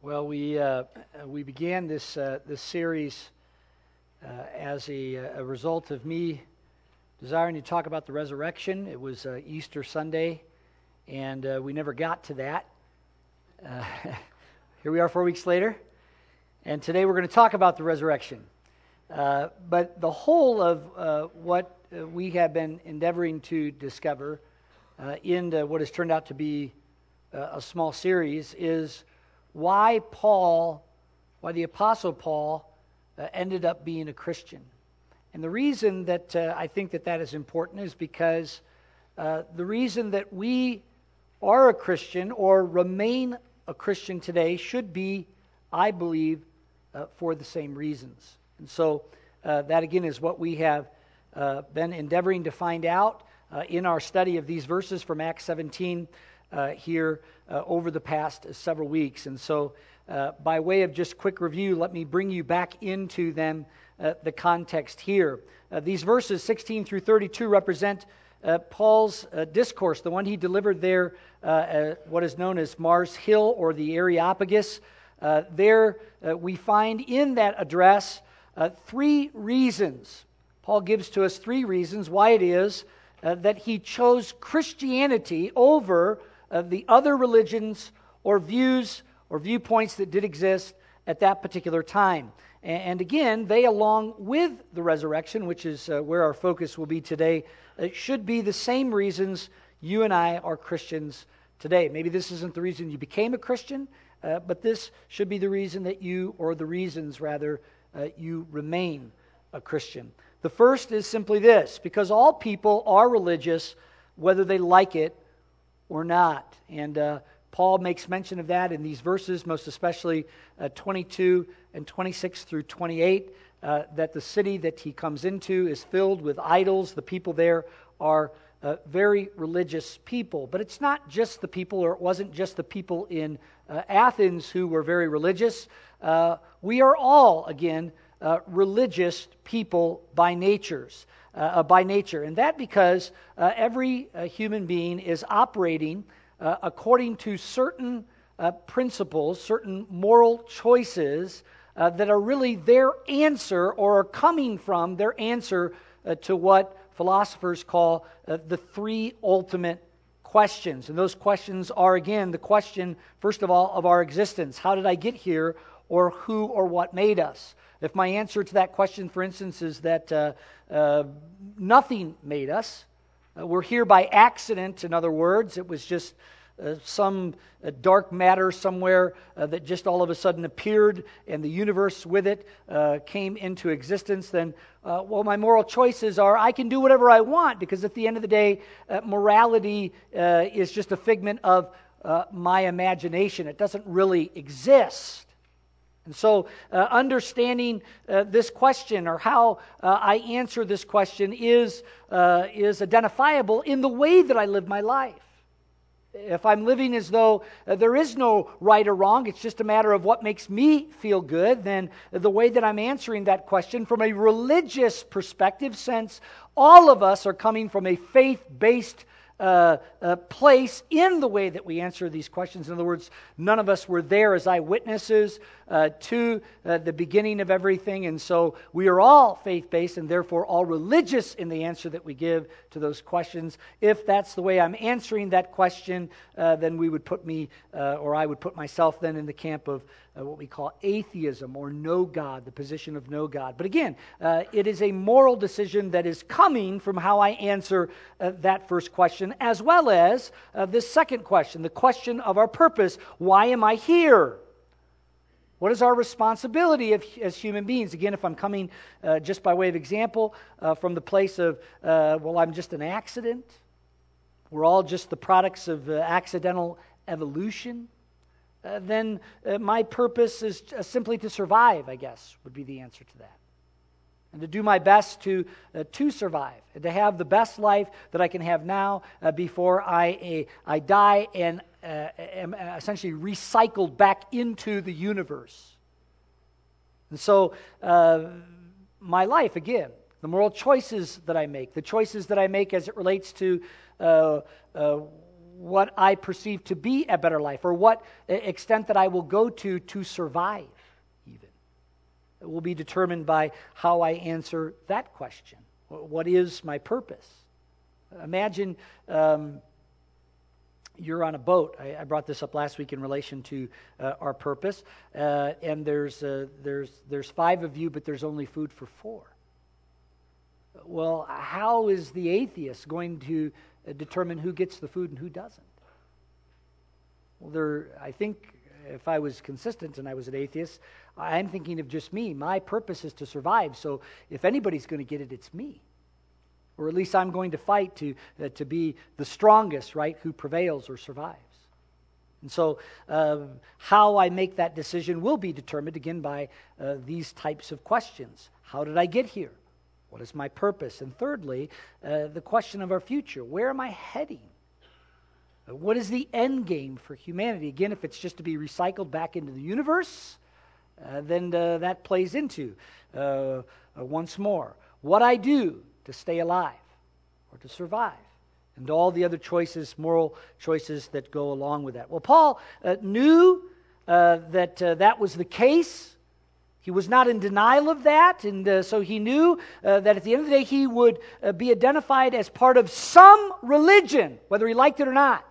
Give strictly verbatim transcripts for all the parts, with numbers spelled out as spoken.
Well, we uh, we began this uh, this series uh, as a, a result of me desiring to talk about the resurrection. It was uh, Easter Sunday, and uh, we never got to that. Uh, here we are four weeks later, and today we're going to talk about the resurrection. Uh, but the whole of uh, what uh, we have been endeavoring to discover uh, in the, what has turned out to be uh, a small series is why Paul, why the Apostle Paul uh, ended up being a Christian. And the reason that uh, I think that that is important is because uh, the reason that we are a Christian or remain a Christian today should be, I believe, uh, for the same reasons. And so uh, that again is what we have uh, been endeavoring to find out uh, in our study of these verses from Acts seventeen uh, here uh, over the past several weeks. And so uh, by way of just quick review, let me bring you back into them, uh, the context here. Uh, these verses sixteen through thirty-two represent uh, Paul's uh, discourse, the one he delivered there uh, at what is known as Mars Hill or the Areopagus. Uh, there uh, we find in that address uh, three reasons. Paul gives to us three reasons why it is uh, that he chose Christianity over uh, the other religions or views or viewpoints that did exist at that particular time. And, and again, they, along with the resurrection, which is uh, where our focus will be today, uh, should be the same reasons you and I are Christians today. Maybe this isn't the reason you became a Christian, Uh, but this should be the reason that you, or the reasons rather, uh, you remain a Christian. The first is simply this: because all people are religious, whether they like it or not. And uh, Paul makes mention of that in these verses, most especially uh, twenty-two and twenty-six through twenty-eight, uh, that the city that he comes into is filled with idols. The people there are Uh, very religious people. But it's not just the people, or it wasn't just the people in uh, Athens who were very religious. Uh, we are all, again, uh, religious people by natures, uh, by nature. And that because uh, every uh, human being is operating uh, according to certain uh, principles, certain moral choices uh, that are really their answer, or are coming from their answer uh, to what philosophers call uh, the three ultimate questions. And those questions are, again, the question, first of all, of our existence. How did I get here, or who or what made us? If my answer to that question, for instance, is that uh, uh, nothing made us, uh, we're here by accident, in other words, it was just Uh, some uh, dark matter somewhere uh, that just all of a sudden appeared, and the universe with it uh, came into existence, then, uh, well, my moral choices are I can do whatever I want, because at the end of the day, uh, morality uh, is just a figment of uh, my imagination. It doesn't really exist. And so uh, understanding uh, this question, or how uh, I answer this question, is uh, is identifiable in the way that I live my life. If I'm living as though uh, there is no right or wrong, it's just a matter of what makes me feel good, then the way that I'm answering that question from a religious perspective, since all of us are coming from a faith-based Uh, uh, place in the way that we answer these questions. In other words, none of us were there as eyewitnesses uh, to uh, the beginning of everything, and so we are all faith-based and therefore all religious in the answer that we give to those questions. If that's the way I'm answering that question, uh, then we would put me, uh, or I would put myself then in the camp of uh, what we call atheism, or no God, the position of no God. But again, uh, it is a moral decision that is coming from how I answer uh, that first question, as well as uh, this second question, the question of our purpose. Why am I here? What is our responsibility if, as human beings? Again, if I'm coming uh, just by way of example uh, from the place of, uh, well, I'm just an accident. We're all just the products of uh, accidental evolution. Uh, then uh, my purpose is uh, simply to survive, I guess, would be the answer to that. And to do my best to uh, to survive, and to have the best life that I can have now uh, before I uh, I die and uh, am essentially recycled back into the universe. And so uh, my life, again, the moral choices that I make, the choices that I make as it relates to uh, uh, what I perceive to be a better life, or what extent that I will go to to survive, even. It will be determined by how I answer that question. What is my purpose? Imagine um, you're on a boat. I, I brought this up last week in relation to uh, our purpose, uh, and there's uh, there's there's five of you, but there's only food for four. Well, how is the atheist going to uh, determine who gets the food and who doesn't? Well, there, I think if I was consistent and I was an atheist, I'm thinking of just me. My purpose is to survive, so if anybody's going to get it, it's me. Or at least I'm going to fight to uh, to be the strongest, right, who prevails or survives. And so uh, how I make that decision will be determined, again, by uh, these types of questions. How did I get here? What is my purpose? And thirdly, uh, the question of our future. Where am I heading? Uh, what is the end game for humanity? Again, if it's just to be recycled back into the universe, uh, then uh, that plays into, uh, uh, once more, what I do to stay alive or to survive, and all the other choices, moral choices that go along with that. Well, Paul uh, knew uh, that uh, that was the case. He was not in denial of that, and uh, so he knew uh, that at the end of the day he would uh, be identified as part of some religion, whether he liked it or not.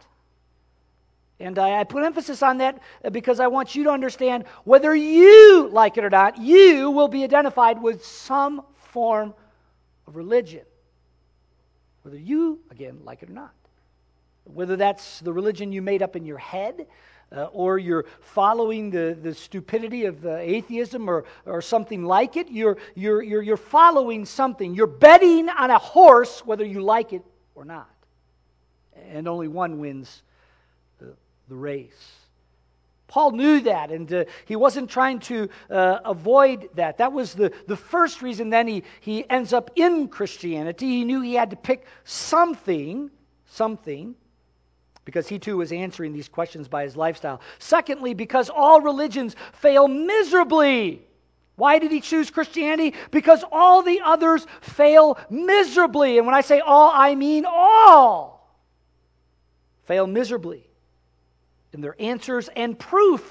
And I, I put emphasis on that because I want you to understand, whether you like it or not, you will be identified with some form of religion. Whether you, again, like it or not. Whether that's the religion you made up in your head, Uh, or you're following the, the stupidity of uh, atheism or, or something like it. You're, you're, you're, you're following something. You're betting on a horse whether you like it or not. And only one wins the, the race. Paul knew that, and uh, he wasn't trying to uh, avoid that. That was the, the first reason then he, he ends up in Christianity. He knew he had to pick something, something, because he too was answering these questions by his lifestyle. Secondly, because all religions fail miserably. Why did he choose Christianity? Because all the others fail miserably. And when I say all, I mean all. Fail miserably in their answers and proof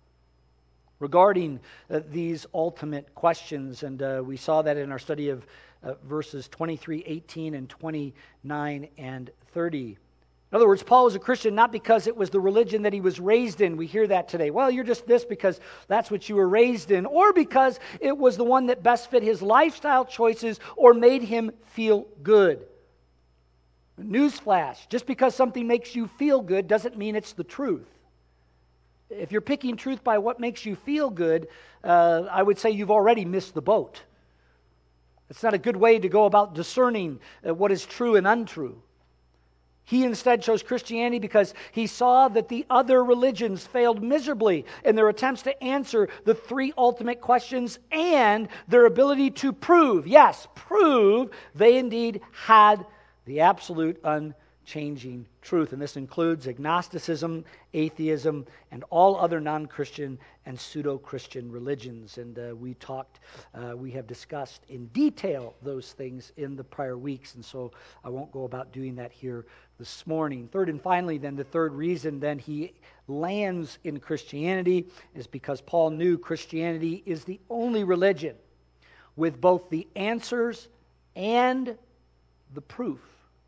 regarding uh, these ultimate questions. And uh, we saw that in our study of uh, verses twenty-three, eighteen, and twenty-nine and thirty. In other words, Paul was a Christian not because it was the religion that he was raised in. We hear that today. Well, you're just this because that's what you were raised in. Or because it was the one that best fit his lifestyle choices or made him feel good. Newsflash, just because something makes you feel good doesn't mean it's the truth. If you're picking truth by what makes you feel good, uh, I would say you've already missed the boat. It's not a good way to go about discerning uh, what is true and untrue. He instead chose Christianity because he saw that the other religions failed miserably in their attempts to answer the three ultimate questions and their ability to prove, yes, prove they indeed had the absolute unchanging truth. And this includes agnosticism, atheism, and all other non-Christian and pseudo-Christian religions. And uh, we talked, uh, we have discussed in detail those things in the prior weeks, and so I won't go about doing that here this morning. Third and finally, then, the third reason then he lands in Christianity is because Paul knew Christianity is the only religion with both the answers and the proof.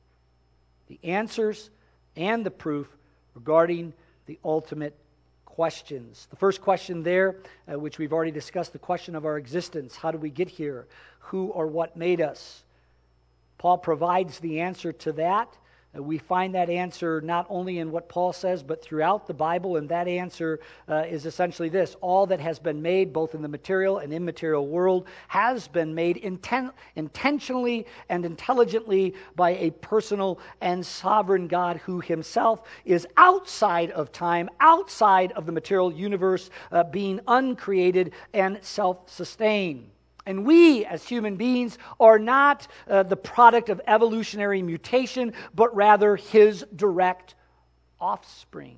The answers and the proof regarding the ultimate questions. The first question there, uh, which we've already discussed, the question of our existence. How did we get here? Who or what made us? Paul provides the answer to that. Uh, we find that answer not only in what Paul says, but throughout the Bible, and that answer uh, is essentially this: all that has been made, both in the material and immaterial world, has been made inten- intentionally and intelligently by a personal and sovereign God who himself is outside of time, outside of the material universe, uh, being uncreated and self-sustained. And we, as human beings, are not uh, the product of evolutionary mutation, but rather his direct offspring.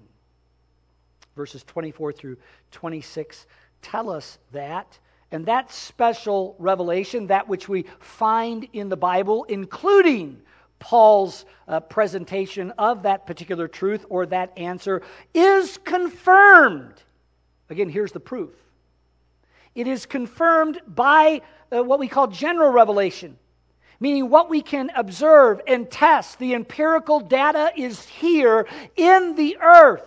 Verses twenty-four through twenty-six tell us that. And that special revelation, that which we find in the Bible, including Paul's uh, presentation of that particular truth or that answer is confirmed. Again, here's the proof. It is confirmed by uh, what we call general revelation, meaning what we can observe and test. The empirical data is here in the earth.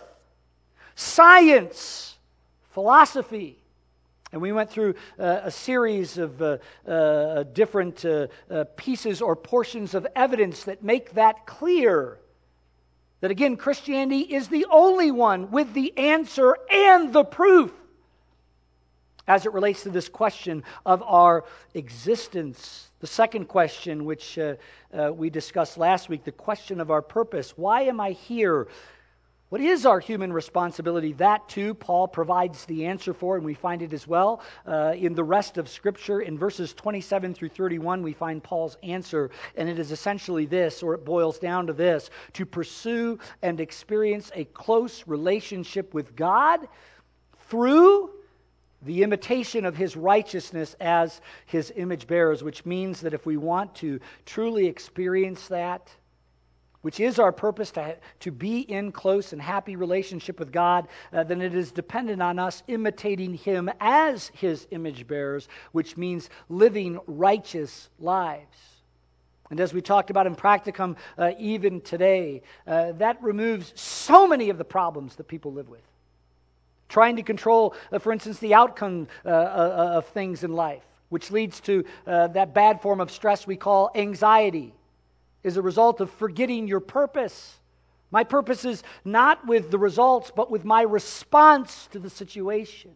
Science, philosophy. And we went through uh, a series of uh, uh, different uh, uh, pieces or portions of evidence that make that clear. That again, Christianity is the only one with the answer and the proof as it relates to this question of our existence. The second question, which uh, uh, we discussed last week, the question of our purpose. Why am I here? What is our human responsibility? That too, Paul provides the answer for, and we find it as well uh, in the rest of Scripture. In verses twenty-seven through thirty-one, we find Paul's answer, and it is essentially this, or it boils down to this: to pursue and experience a close relationship with God through the imitation of His righteousness as His image bearers, which means that if we want to truly experience that, which is our purpose, to, to be in close and happy relationship with God, uh, then it is dependent on us imitating Him as His image bearers, which means living righteous lives. And as we talked about in Practicum, uh, even today, uh, that removes so many of the problems that people live with. Trying to control, uh, for instance, the outcome uh, uh, of things in life, which leads to uh, that bad form of stress we call anxiety, is a result of forgetting your purpose. My purpose is not with the results, but with my response to the situation.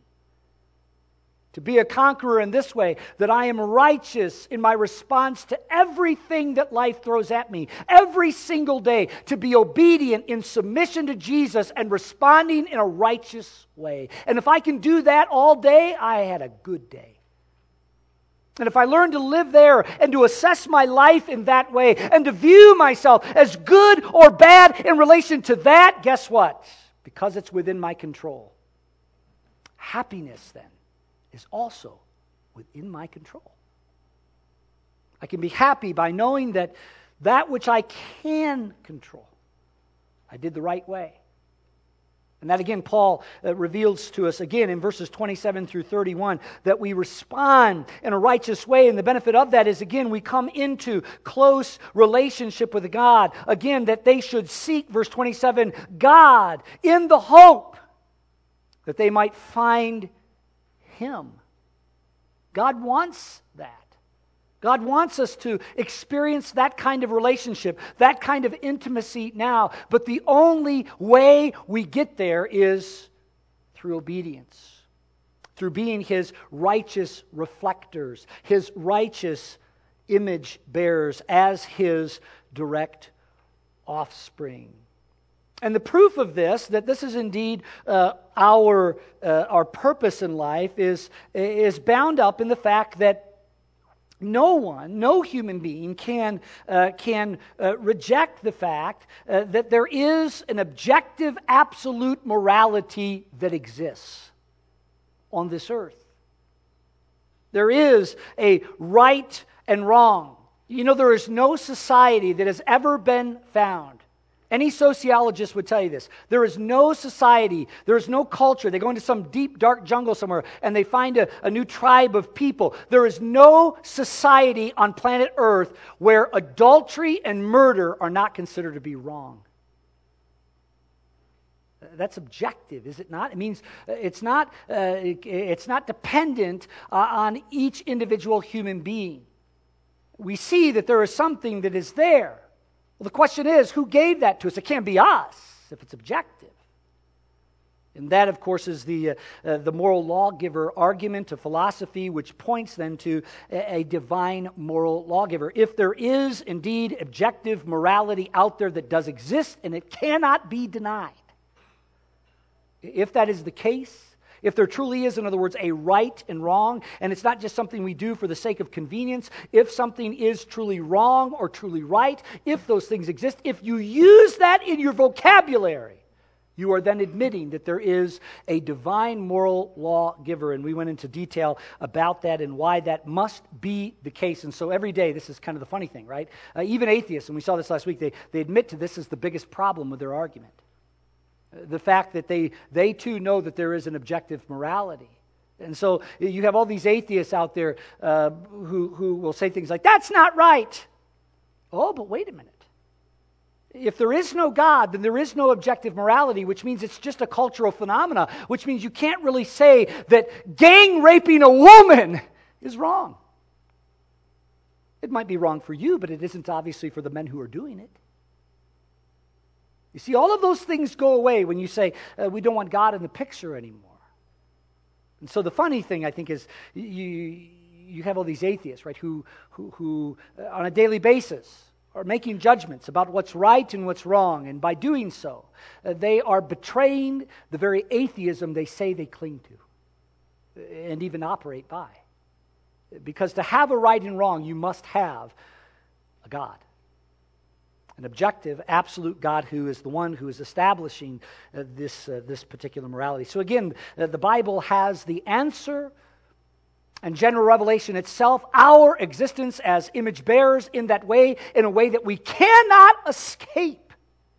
To be a conqueror in this way, that I am righteous in my response to everything that life throws at me, every single day, to be obedient in submission to Jesus and responding in a righteous way. And if I can do that all day, I had a good day. And if I learn to live there and to assess my life in that way and to view myself as good or bad in relation to that, guess what? Because it's within my control. Happiness then is also within my control. I can be happy by knowing that that which I can control, I did the right way. And that again, Paul uh, reveals to us again in verses twenty-seven through thirty-one that we respond in a righteous way. And the benefit of that is, again, we come into close relationship with God. Again, that they should seek, verse twenty-seven, God in the hope that they might find Him. God wants that. God wants us to experience that kind of relationship, that kind of intimacy now. But the only way we get there is through obedience, through being His righteous reflectors, His righteous image bearers as His direct offspring. And the proof of this, that this is indeed uh, our uh, our purpose in life, is, is bound up in the fact that no one, no human being can, uh, can uh, reject the fact uh, that there is an objective, absolute morality that exists on this earth. There is a right and wrong. You know, there is no society that has ever been found. Any sociologist would tell you this. There is no society, there is no culture. They go into some deep, dark jungle somewhere and they find a, a new tribe of people. There is no society on planet Earth where adultery and murder are not considered to be wrong. That's objective, is it not? It means it's not, uh, it's not dependent uh, on each individual human being. We see that there is something that is there. Well, the question is, who gave that to us? It can't be us if it's objective. And that, of course, is the, uh, uh, the moral lawgiver argument of philosophy, which points then to a, a divine moral lawgiver. If there is indeed objective morality out there that does exist, and it cannot be denied, if that is the case, if there truly is, in other words, a right and wrong, and it's not just something we do for the sake of convenience, if something is truly wrong or truly right, if those things exist, if you use that in your vocabulary, You are then admitting that there is a divine moral lawgiver, and we went into detail about that and why that must be the case. And so every day, this is kind of the funny thing, right? Uh, even atheists, and we saw this last week, they, they admit to this as the biggest problem with their argument. Uh, the fact that they, they too know that there is an objective morality. And so you have all these atheists out there uh, who, who will say things like, that's not right. Oh, but wait a minute. If there is no God, then there is no objective morality, which means it's just a cultural phenomena, which means you can't really say that gang raping a woman is wrong. It might be wrong for you, but it isn't obviously for the men who are doing it. You see, all of those things go away when you say, uh, we don't want God in the picture anymore. And so the funny thing, I think, is you you have all these atheists, right, who, who, who uh, on a daily basis are making judgments about what's right and what's wrong. And by doing so, uh, they are betraying the very atheism they say they cling to and even operate by. Because to have a right and wrong, you must have a God. An objective, absolute God who is the one who is establishing uh, this, uh, this particular morality. So again, uh, the Bible has the answer and general revelation itself, our existence as image bearers in that way, in a way that we cannot escape,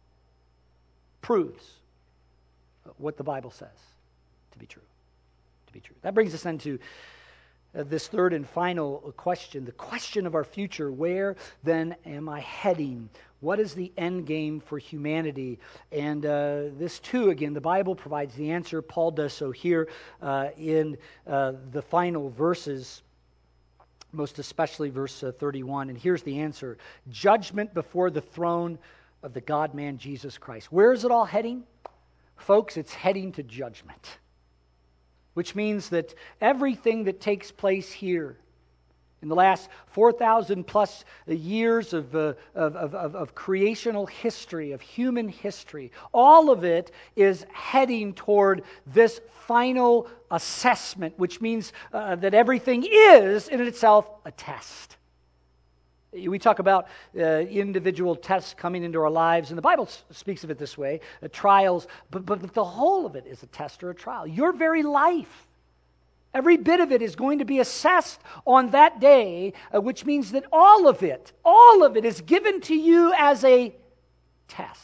proves what the Bible says to be true. To be true. That brings us then to uh, this third and final question, the question of our future. Where then am I heading? What is the end game for humanity? And uh, this too, again, the Bible provides the answer. Paul does so here uh, in uh, the final verses, most especially verse uh, thirty-one. And here's the answer. Judgment before the throne of the God-man Jesus Christ. Where is it all heading? Folks, it's heading to judgment. Which means that everything that takes place here in the last four thousand plus years of, uh, of, of, of creational history, of human history, all of it is heading toward this final assessment, which means uh, that everything is in itself a test. We talk about uh, individual tests coming into our lives, and the Bible s- speaks of it this way, uh, trials, but, but, but the whole of it is a test or a trial. Your very life, every bit of it is going to be assessed on that day, uh, which means that all of it, all of it is given to you as a test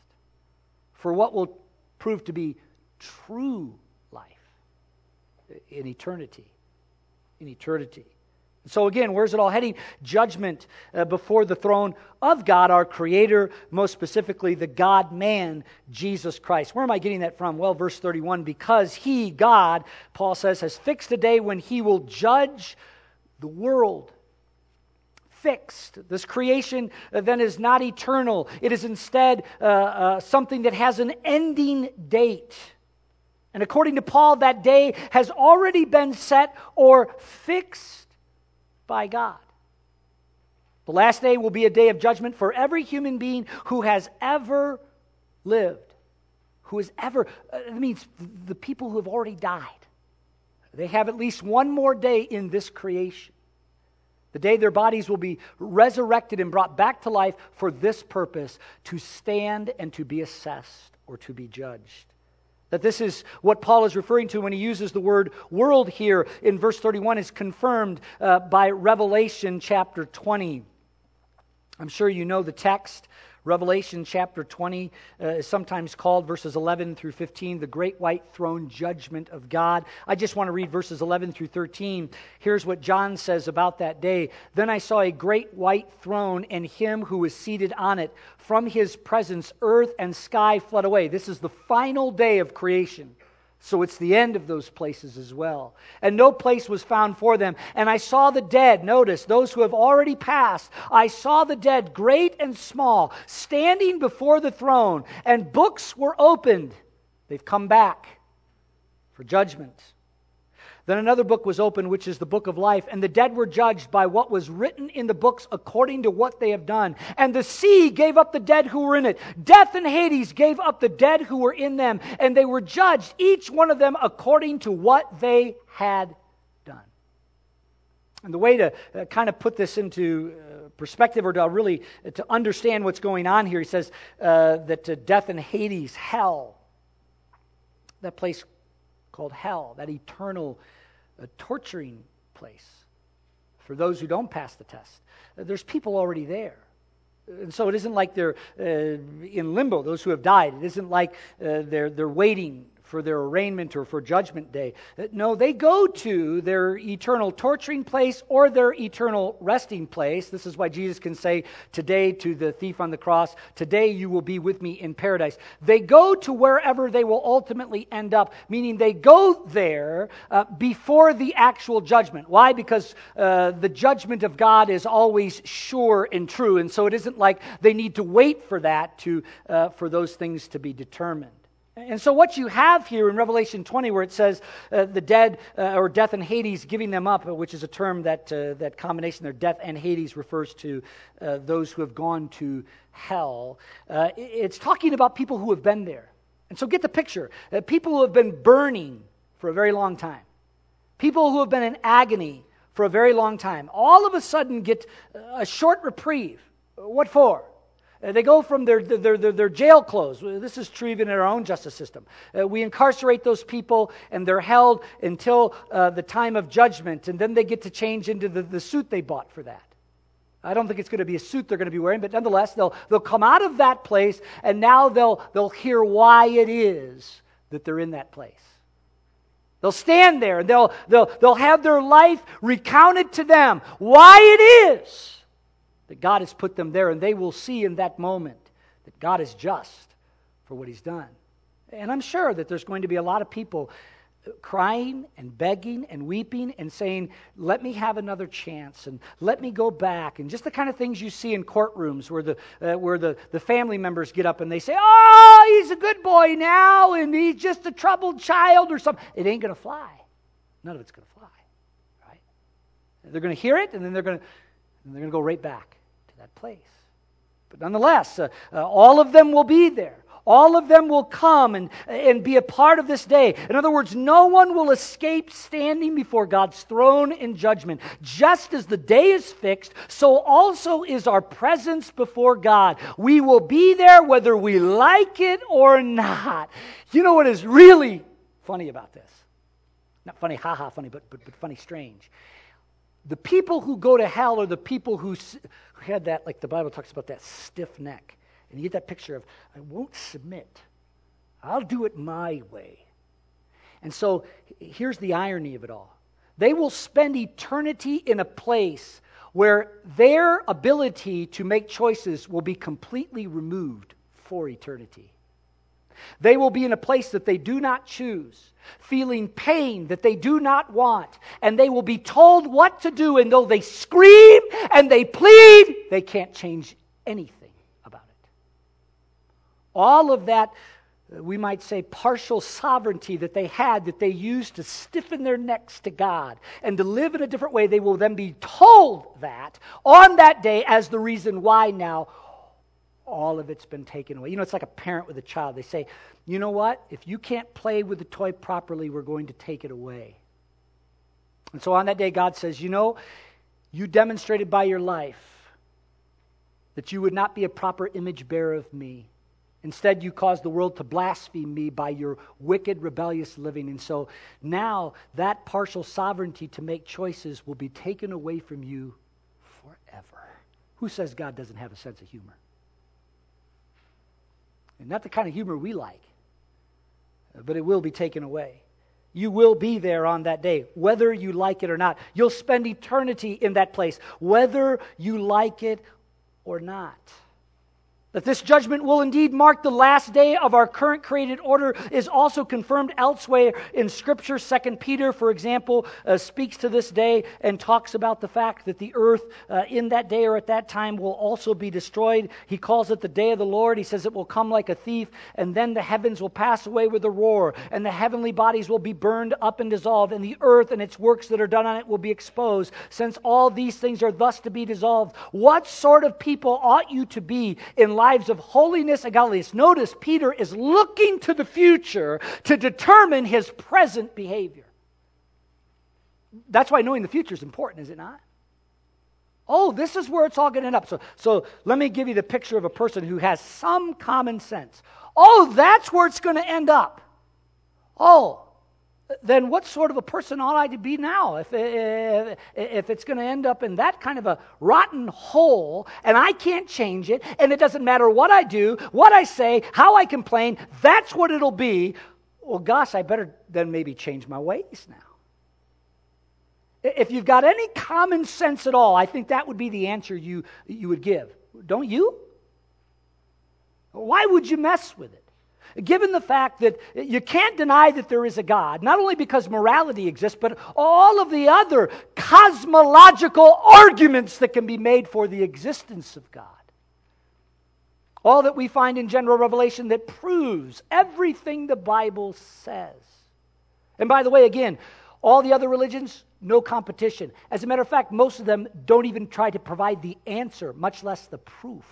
for what will prove to be true life in eternity. In eternity. So again, where's it all heading? Judgment uh, before the throne of God, our Creator, most specifically the God-man, Jesus Christ. Where am I getting that from? Well, verse thirty-one, because He, God, Paul says, has fixed a day when He will judge the world. Fixed. This creation uh, then is not eternal. It is instead uh, uh, something that has an ending date. And according to Paul, that day has already been set or fixed by God. The last day will be a day of judgment for every human being who has ever lived. Who has ever, uh, it means the people who have already died. They have at least one more day in this creation. The day their bodies will be resurrected and brought back to life for this purpose, to stand and to be assessed or to be judged. That this is what Paul is referring to when he uses the word world here in verse thirty-one is confirmed uh, by Revelation chapter twenty. I'm sure you know the text. Revelation chapter twenty uh, is sometimes called verses eleven through fifteen, the great white throne judgment of God. I just want to read verses eleven through thirteen. Here's what John says about that day. Then I saw a great white throne and him who was seated on it. From his presence, earth and sky fled away. This is the final day of creation. So it's the end of those places as well. And no place was found for them. And I saw the dead, notice, those who have already passed. I saw the dead, great and small, standing before the throne. And books were opened. They've come back for judgment. Then another book was opened, which is the book of life. And the dead were judged by what was written in the books according to what they have done. And the sea gave up the dead who were in it. Death and Hades gave up the dead who were in them. And they were judged, each one of them, according to what they had done. And the way to uh, kind of put this into uh, perspective, or to really uh, to understand what's going on here, he says uh, that uh, death and Hades, hell, that place called hell, that eternal uh, torturing place for those who don't pass the test. Uh, there's people already there. And so it isn't like they're uh, in limbo, those who have died. It isn't like uh, they're they're waiting for their arraignment or for judgment day. Uh, No, they go to their eternal torturing place or their eternal resting place. This is why Jesus can say today to the thief on the cross, today you will be with me in paradise. They go to wherever they will ultimately end up, meaning they go there uh, before the actual judgment. Why? Because uh, the judgment of God is always sure and true, and so it isn't like they need to wait for that to uh, for those things to be determined. And so what you have here in Revelation twenty, where it says uh, the dead, uh, or death and Hades, giving them up, which is a term that uh, that combination there, death and Hades, refers to uh, those who have gone to hell. Uh, it's talking about people who have been there. And so get the picture. Uh, people who have been burning for a very long time. People who have been in agony for a very long time. All of a sudden get a short reprieve. What for? They go from their, their, their, their jail clothes. This is true even in our own justice system. Uh, we incarcerate those people, and they're held until uh, the time of judgment, and then they get to change into the, the suit they bought for that. I don't think it's going to be a suit they're going to be wearing, but nonetheless, they'll they'll come out of that place, and now they'll they'll hear why it is that they're in that place. They'll stand there, and they'll they'll they'll have their life recounted to them why it is that God has put them there, and they will see in that moment that God is just for what He's done. And I'm sure that there's going to be a lot of people crying and begging and weeping and saying, let me have another chance and let me go back. And just the kind of things you see in courtrooms where the uh, where the, the family members get up and they say, oh, he's a good boy now and he's just a troubled child or something. It ain't going to fly. None of it's going to fly. Right? They're going to hear it, and then they're going to And they're going to go right back to that place. But nonetheless, uh, uh, all of them will be there. All of them will come and, and be a part of this day. In other words, no one will escape standing before God's throne in judgment. Just as the day is fixed, so also is our presence before God. We will be there whether we like it or not. You know what is really funny about this? Not funny, haha, funny, but, but, but funny, strange. The people who go to hell are the people who, who had that, like the Bible talks about, that stiff neck. And you get that picture of, I won't submit. I'll do it my way. And so here's the irony of it all. They will spend eternity in a place where their ability to make choices will be completely removed for eternity. They will be in a place that they do not choose, feeling pain that they do not want, and they will be told what to do, and though they scream and they plead, they can't change anything about it. All of that, we might say, partial sovereignty that they had, that they used to stiffen their necks to God and to live in a different way, they will then be told that on that day as the reason why now all of it's been taken away. You know, it's like a parent with a child. They say, you know what? If you can't play with the toy properly, we're going to take it away. And so on that day, God says, you know, you demonstrated by your life that you would not be a proper image bearer of me. Instead, you caused the world to blaspheme me by your wicked, rebellious living. And so now that partial sovereignty to make choices will be taken away from you forever. Who says God doesn't have a sense of humor? And not the kind of humor we like, but it will be taken away. You will be there on that day, whether you like it or not. You'll spend eternity in that place, whether you like it or not. That this judgment will indeed mark the last day of our current created order is also confirmed elsewhere in Scripture. Second Peter, for example, uh, speaks to this day and talks about the fact that the earth uh, in that day or at that time will also be destroyed. He calls it the day of the Lord. He says it will come like a thief, and then the heavens will pass away with a roar, and the heavenly bodies will be burned up and dissolved, and the earth and its works that are done on it will be exposed. Since all these things are thus to be dissolved, what sort of people ought you to be in lives of holiness and godliness? Notice Peter is looking to the future to determine his present behavior. That's why knowing the future is important, is it not? Oh, this is where it's all going to end up. So, so let me give you the picture of a person who has some common sense. Oh, that's where it's going to end up. Oh, then what sort of a person ought I to be now if, if, if it's going to end up in that kind of a rotten hole and I can't change it and it doesn't matter what I do, what I say, how I complain, that's what it'll be. Well, gosh, I better then maybe change my ways now. If you've got any common sense at all, I think that would be the answer you, you would give. Don't you? Why would you mess with it? Given the fact that you can't deny that there is a God, not only because morality exists, but all of the other cosmological arguments that can be made for the existence of God. All that we find in general revelation that proves everything the Bible says. And by the way, again, all the other religions, no competition. As a matter of fact, most of them don't even try to provide the answer, much less the proof.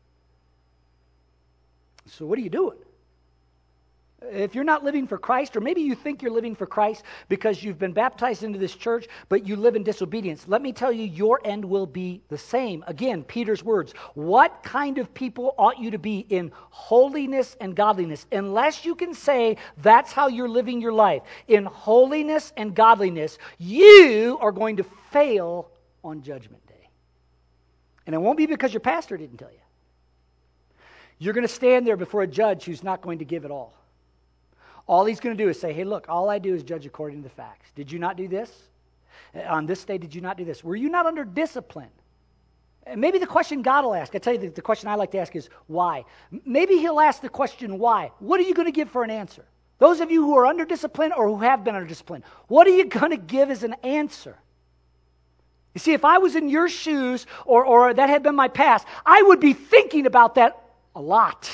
So what are you doing? If you're not living for Christ, or maybe you think you're living for Christ because you've been baptized into this church, but you live in disobedience, let me tell you, your end will be the same. Again, Peter's words, what kind of people ought you to be in holiness and godliness? Unless you can say that's how you're living your life, in holiness and godliness, you are going to fail on Judgment Day. And it won't be because your pastor didn't tell you. You're going to stand there before a judge who's not going to give it all. All he's going to do is say, hey, look, all I do is judge according to the facts. Did you not do this? On this day, did you not do this? Were you not under discipline? And maybe the question God will ask, I tell you, the, the question I like to ask is, why? Maybe he'll ask the question, why? What are you going to give for an answer? Those of you who are under discipline or who have been under discipline, what are you going to give as an answer? You see, if I was in your shoes or, or that had been my past, I would be thinking about that a lot.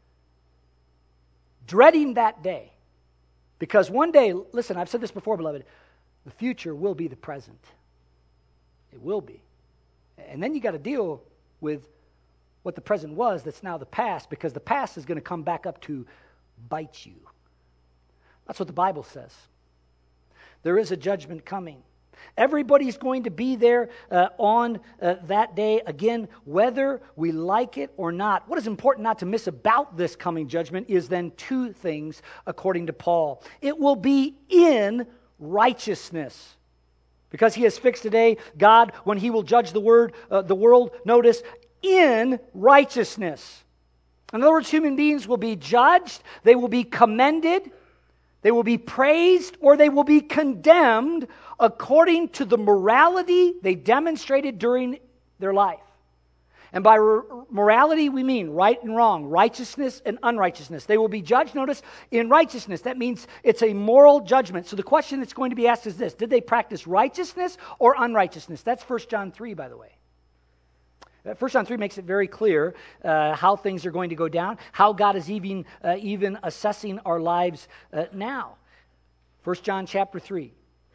Dreading that day. Because one day, listen, I've said this before, beloved, the future will be the present. It will be. And then you got to deal with what the present was that's now the past, because the past is going to come back up to bite you. That's what the Bible says. There is a judgment coming. Everybody's going to be there uh, on uh, that day, again, whether we like it or not. What is important not to miss about this coming judgment is then two things, according to Paul. It will be in righteousness. Because he has fixed today, God, when he will judge the word, uh, the world, notice, in righteousness. In other words, human beings will be judged, they will be commended, they will be praised, or they will be condemned according to the morality they demonstrated during their life. And by morality, we mean right and wrong, righteousness and unrighteousness. They will be judged, notice, in righteousness. That means it's a moral judgment. So the question that's going to be asked is this: did they practice righteousness or unrighteousness? That's First John three, by the way. First John three makes it very clear uh, how things are going to go down, how God is even, uh, even assessing our lives uh, now. First John chapter three,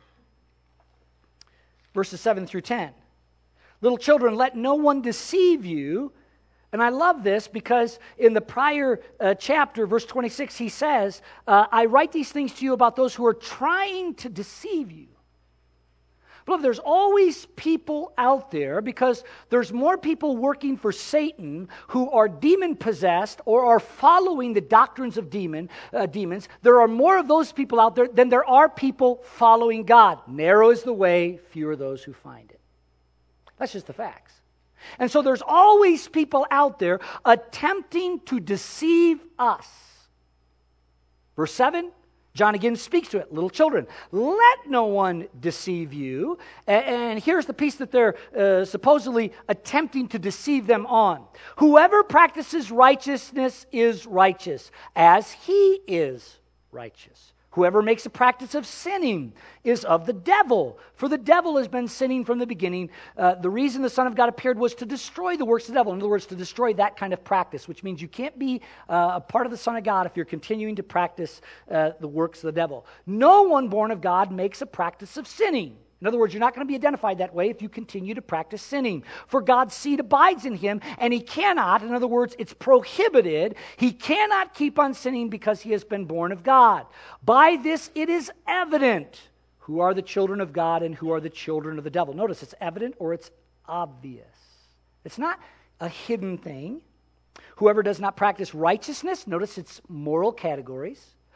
verses seven through ten. Little children, let no one deceive you. And I love this because in the prior uh, chapter, verse twenty-six, he says, uh, I write these things to you about those who are trying to deceive you. Beloved, there's always people out there, because there's more people working for Satan who are demon-possessed or are following the doctrines of demon uh, demons. There are more of those people out there than there are people following God. Narrow is the way, few are those who find it. That's just the facts. And so there's always people out there attempting to deceive us. Verse seven, John again speaks to it. Little children, let no one deceive you. And here's the piece that they're uh, supposedly attempting to deceive them on. Whoever practices righteousness is righteous, as he is righteous. Whoever makes a practice of sinning is of the devil, for the devil has been sinning from the beginning. Uh, the reason the Son of God appeared was to destroy the works of the devil. In other words, to destroy that kind of practice, which means you can't be uh, a part of the Son of God if you're continuing to practice uh, the works of the devil. No one born of God makes a practice of sinning. In other words, you're not going to be identified that way if you continue to practice sinning. For God's seed abides in him, and he cannot, in other words, it's prohibited, he cannot keep on sinning because he has been born of God. By this it is evident who are the children of God and who are the children of the devil. Notice, it's evident or it's obvious. It's not a hidden thing. Whoever does not practice righteousness, notice it's moral categories,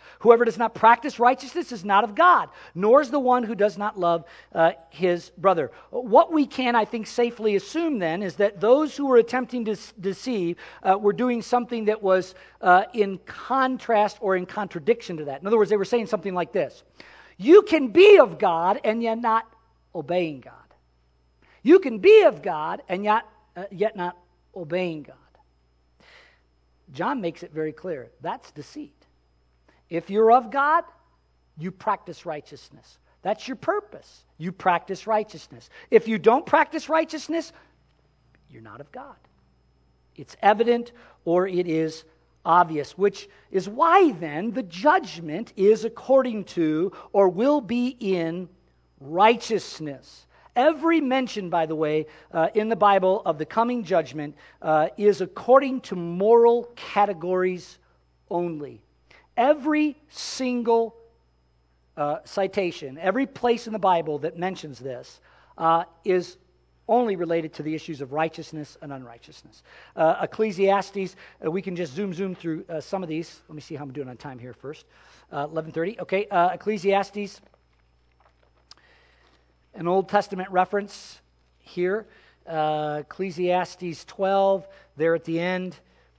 Whoever does not practice righteousness is not of God, nor is the one who does not love uh, his brother. What we can, I think, safely assume then is that those who were attempting to s- deceive uh, were doing something that was uh, in contrast or in contradiction to that. In other words, they were saying something like this: you can be of God and yet not obeying God. You can be of God and yet, uh, yet not obeying God. John makes it very clear. That's deceit. If you're of God, you practice righteousness. That's your purpose. You practice righteousness. If you don't practice righteousness, you're not of God. It's evident or it is obvious, which is why then the judgment is according to or will be in righteousness. Every mention, by the way, uh, in the Bible of the coming judgment uh, is according to moral categories only. Every single uh, citation, every place in the Bible that mentions this uh, is only related to the issues of righteousness and unrighteousness. Uh, Ecclesiastes, uh, we can just zoom, zoom through uh, some of these. Let me see how I'm doing on time here first. Uh, eleven thirty, okay. Uh, Ecclesiastes, an Old Testament reference here. Uh, Ecclesiastes twelve, there at the end.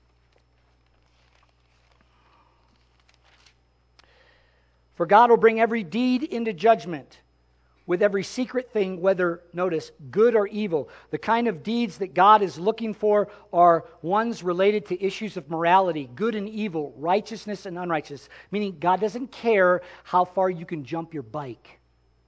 For God will bring every deed into judgment with every secret thing, whether, notice, good or evil. The kind of deeds that God is looking for are ones related to issues of morality, good and evil, righteousness and unrighteousness. Meaning God doesn't care how far you can jump your bike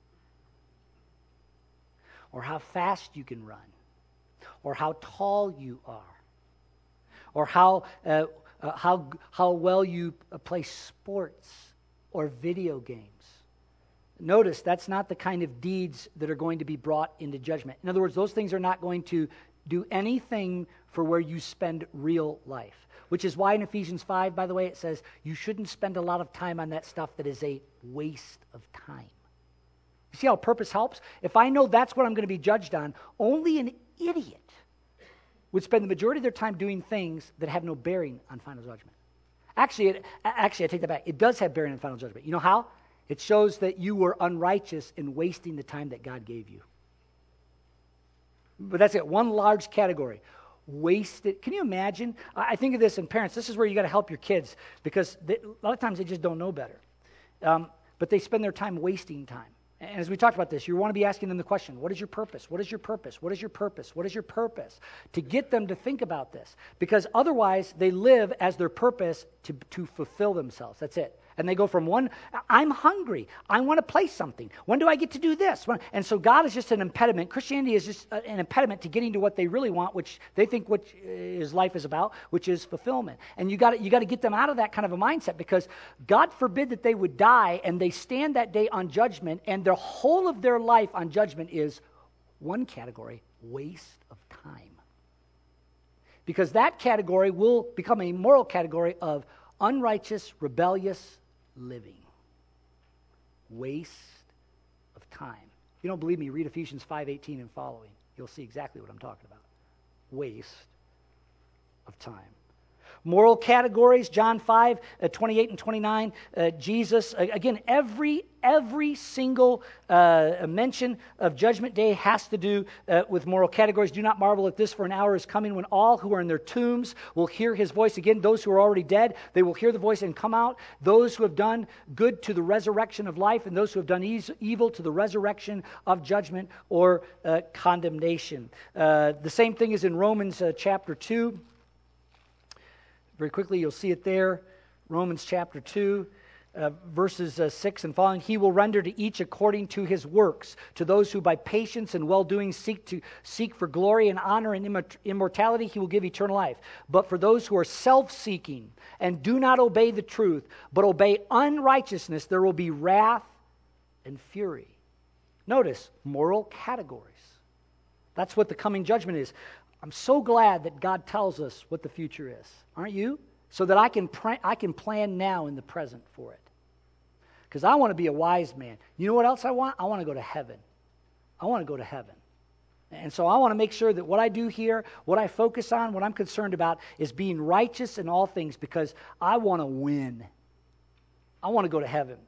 or how fast you can run or how tall you are or how, uh, uh, how, how well you uh, play sports or video games. Notice that's not the kind of deeds that are going to be brought into judgment. In other words, those things are not going to do anything for where you spend real life. Which is why in Ephesians five, by the way, it says you shouldn't spend a lot of time on that stuff that is a waste of time. You see how purpose helps? If I know that's what I'm going to be judged on, only an idiot would spend the majority of their time doing things that have no bearing on final judgment. Actually, it, actually, I take that back. It does have bearing on final judgment. You know how? It shows that you were unrighteous in wasting the time that God gave you. But that's it. One large category. Wasted. Can you imagine? I think of this, and parents, this is where you got to help your kids because they, a lot of times they just don't know better. Um, but they spend their time wasting time. And as we talked about this, you want to be asking them the question, what is your purpose? What is your purpose? What is your purpose? What is your purpose? To get them to think about this. Because otherwise, they live as their purpose to, to fulfill themselves. That's it. And they go from one, I'm hungry. I want to play something. When do I get to do this? When, and so God is just an impediment. Christianity is just an impediment to getting to what they really want, which they think what his life is about, which is fulfillment. And you got you got to get them out of that kind of a mindset because God forbid that they would die and they stand that day on judgment and the whole of their life on judgment is one category, waste of time. Because that category will become a moral category of unrighteous, rebellious living. Waste of time. If you don't believe me, read Ephesians five eighteen and following. You'll see exactly what I'm talking about. Waste of time. Moral categories, John five, uh, twenty-eight and twenty-nine. Uh, Jesus, uh, again, every every single uh, mention of Judgment Day has to do uh, with moral categories. Do not marvel at this, for an hour is coming when all who are in their tombs will hear his voice again. Those who are already dead, they will hear the voice and come out. Those who have done good to the resurrection of life, and those who have done e- evil to the resurrection of judgment or uh, condemnation. Uh, the same thing is in Romans uh, chapter two. Very quickly, you'll see it there. Romans chapter two, uh, verses uh, six and following. He will render to each according to his works. To those who by patience and well-doing seek to seek for glory and honor and immort- immortality, he will give eternal life. But for those who are self-seeking and do not obey the truth, but obey unrighteousness, there will be wrath and fury. Notice, moral categories. That's what the coming judgment is. I'm so glad that God tells us what the future is. Aren't you? So that I can pr- I can plan now in the present for it. Because I want to be a wise man. You know what else I want? I want to go to heaven. I want to go to heaven. And so I want to make sure that what I do here, what I focus on, what I'm concerned about is being righteous in all things because I want to win. I want to go to heaven.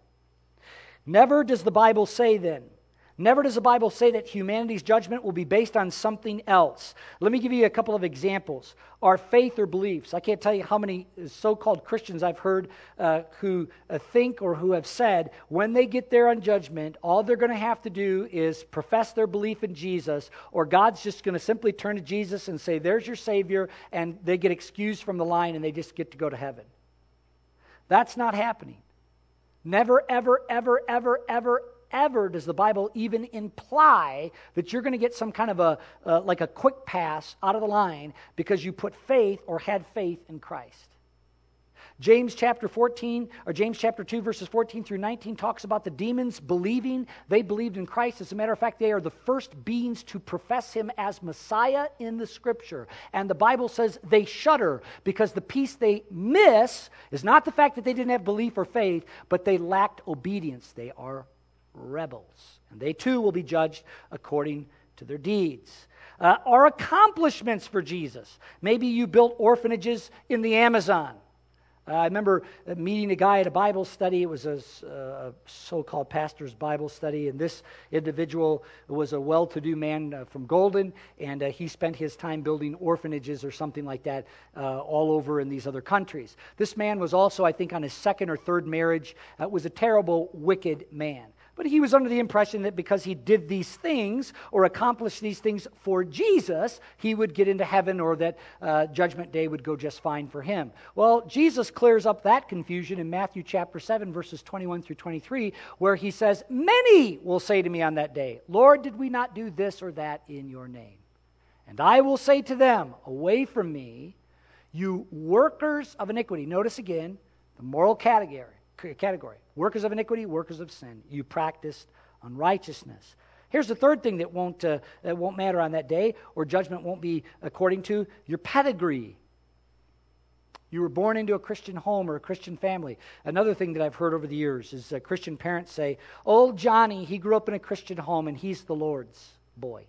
Never does the Bible say then, never does the Bible say that humanity's judgment will be based on something else. Let me give you a couple of examples. Our faith or beliefs. I can't tell you how many so-called Christians I've heard uh, who uh, think or who have said when they get there on judgment, all they're going to have to do is profess their belief in Jesus, or God's just going to simply turn to Jesus and say, there's your Savior, and they get excused from the line and they just get to go to heaven. That's not happening. Never, ever, ever, ever, ever, ever does the Bible even imply that you're going to get some kind of a, uh, like a quick pass out of the line because you put faith or had faith in Christ. James chapter fourteen, or James chapter two, verses fourteen through nineteen talks about the demons believing. They believed in Christ. As a matter of fact, they are the first beings to profess Him as Messiah in the Scripture. And the Bible says they shudder because the piece they miss is not the fact that they didn't have belief or faith, but they lacked obedience. They are rebels. And they too will be judged according to their deeds. Uh, our accomplishments for Jesus. Maybe you built orphanages in the Amazon. Uh, I remember meeting a guy at a Bible study. It was a, a so-called pastor's Bible study, and this individual was a well-to-do man uh, from Golden, and uh, he spent his time building orphanages or something like that uh, all over in these other countries. This man was also, I think, on his second or third marriage. Uh, was a terrible, wicked man. But he was under the impression that because he did these things or accomplished these things for Jesus, he would get into heaven, or that uh, Judgment Day would go just fine for him. Well, Jesus clears up that confusion in Matthew chapter seven, verses twenty-one through twenty-three, where he says, "Many will say to me on that day, 'Lord, did we not do this or that in your name?' And I will say to them, 'Away from me, you workers of iniquity.'" Notice again, the moral category. category. Workers of iniquity, workers of sin. You practiced unrighteousness. Here's the third thing that won't, uh, that won't matter on that day, or judgment won't be according to your pedigree. You were born into a Christian home or a Christian family. Another thing that I've heard over the years is uh, Christian parents say, "Old Johnny, he grew up in a Christian home and he's the Lord's boy."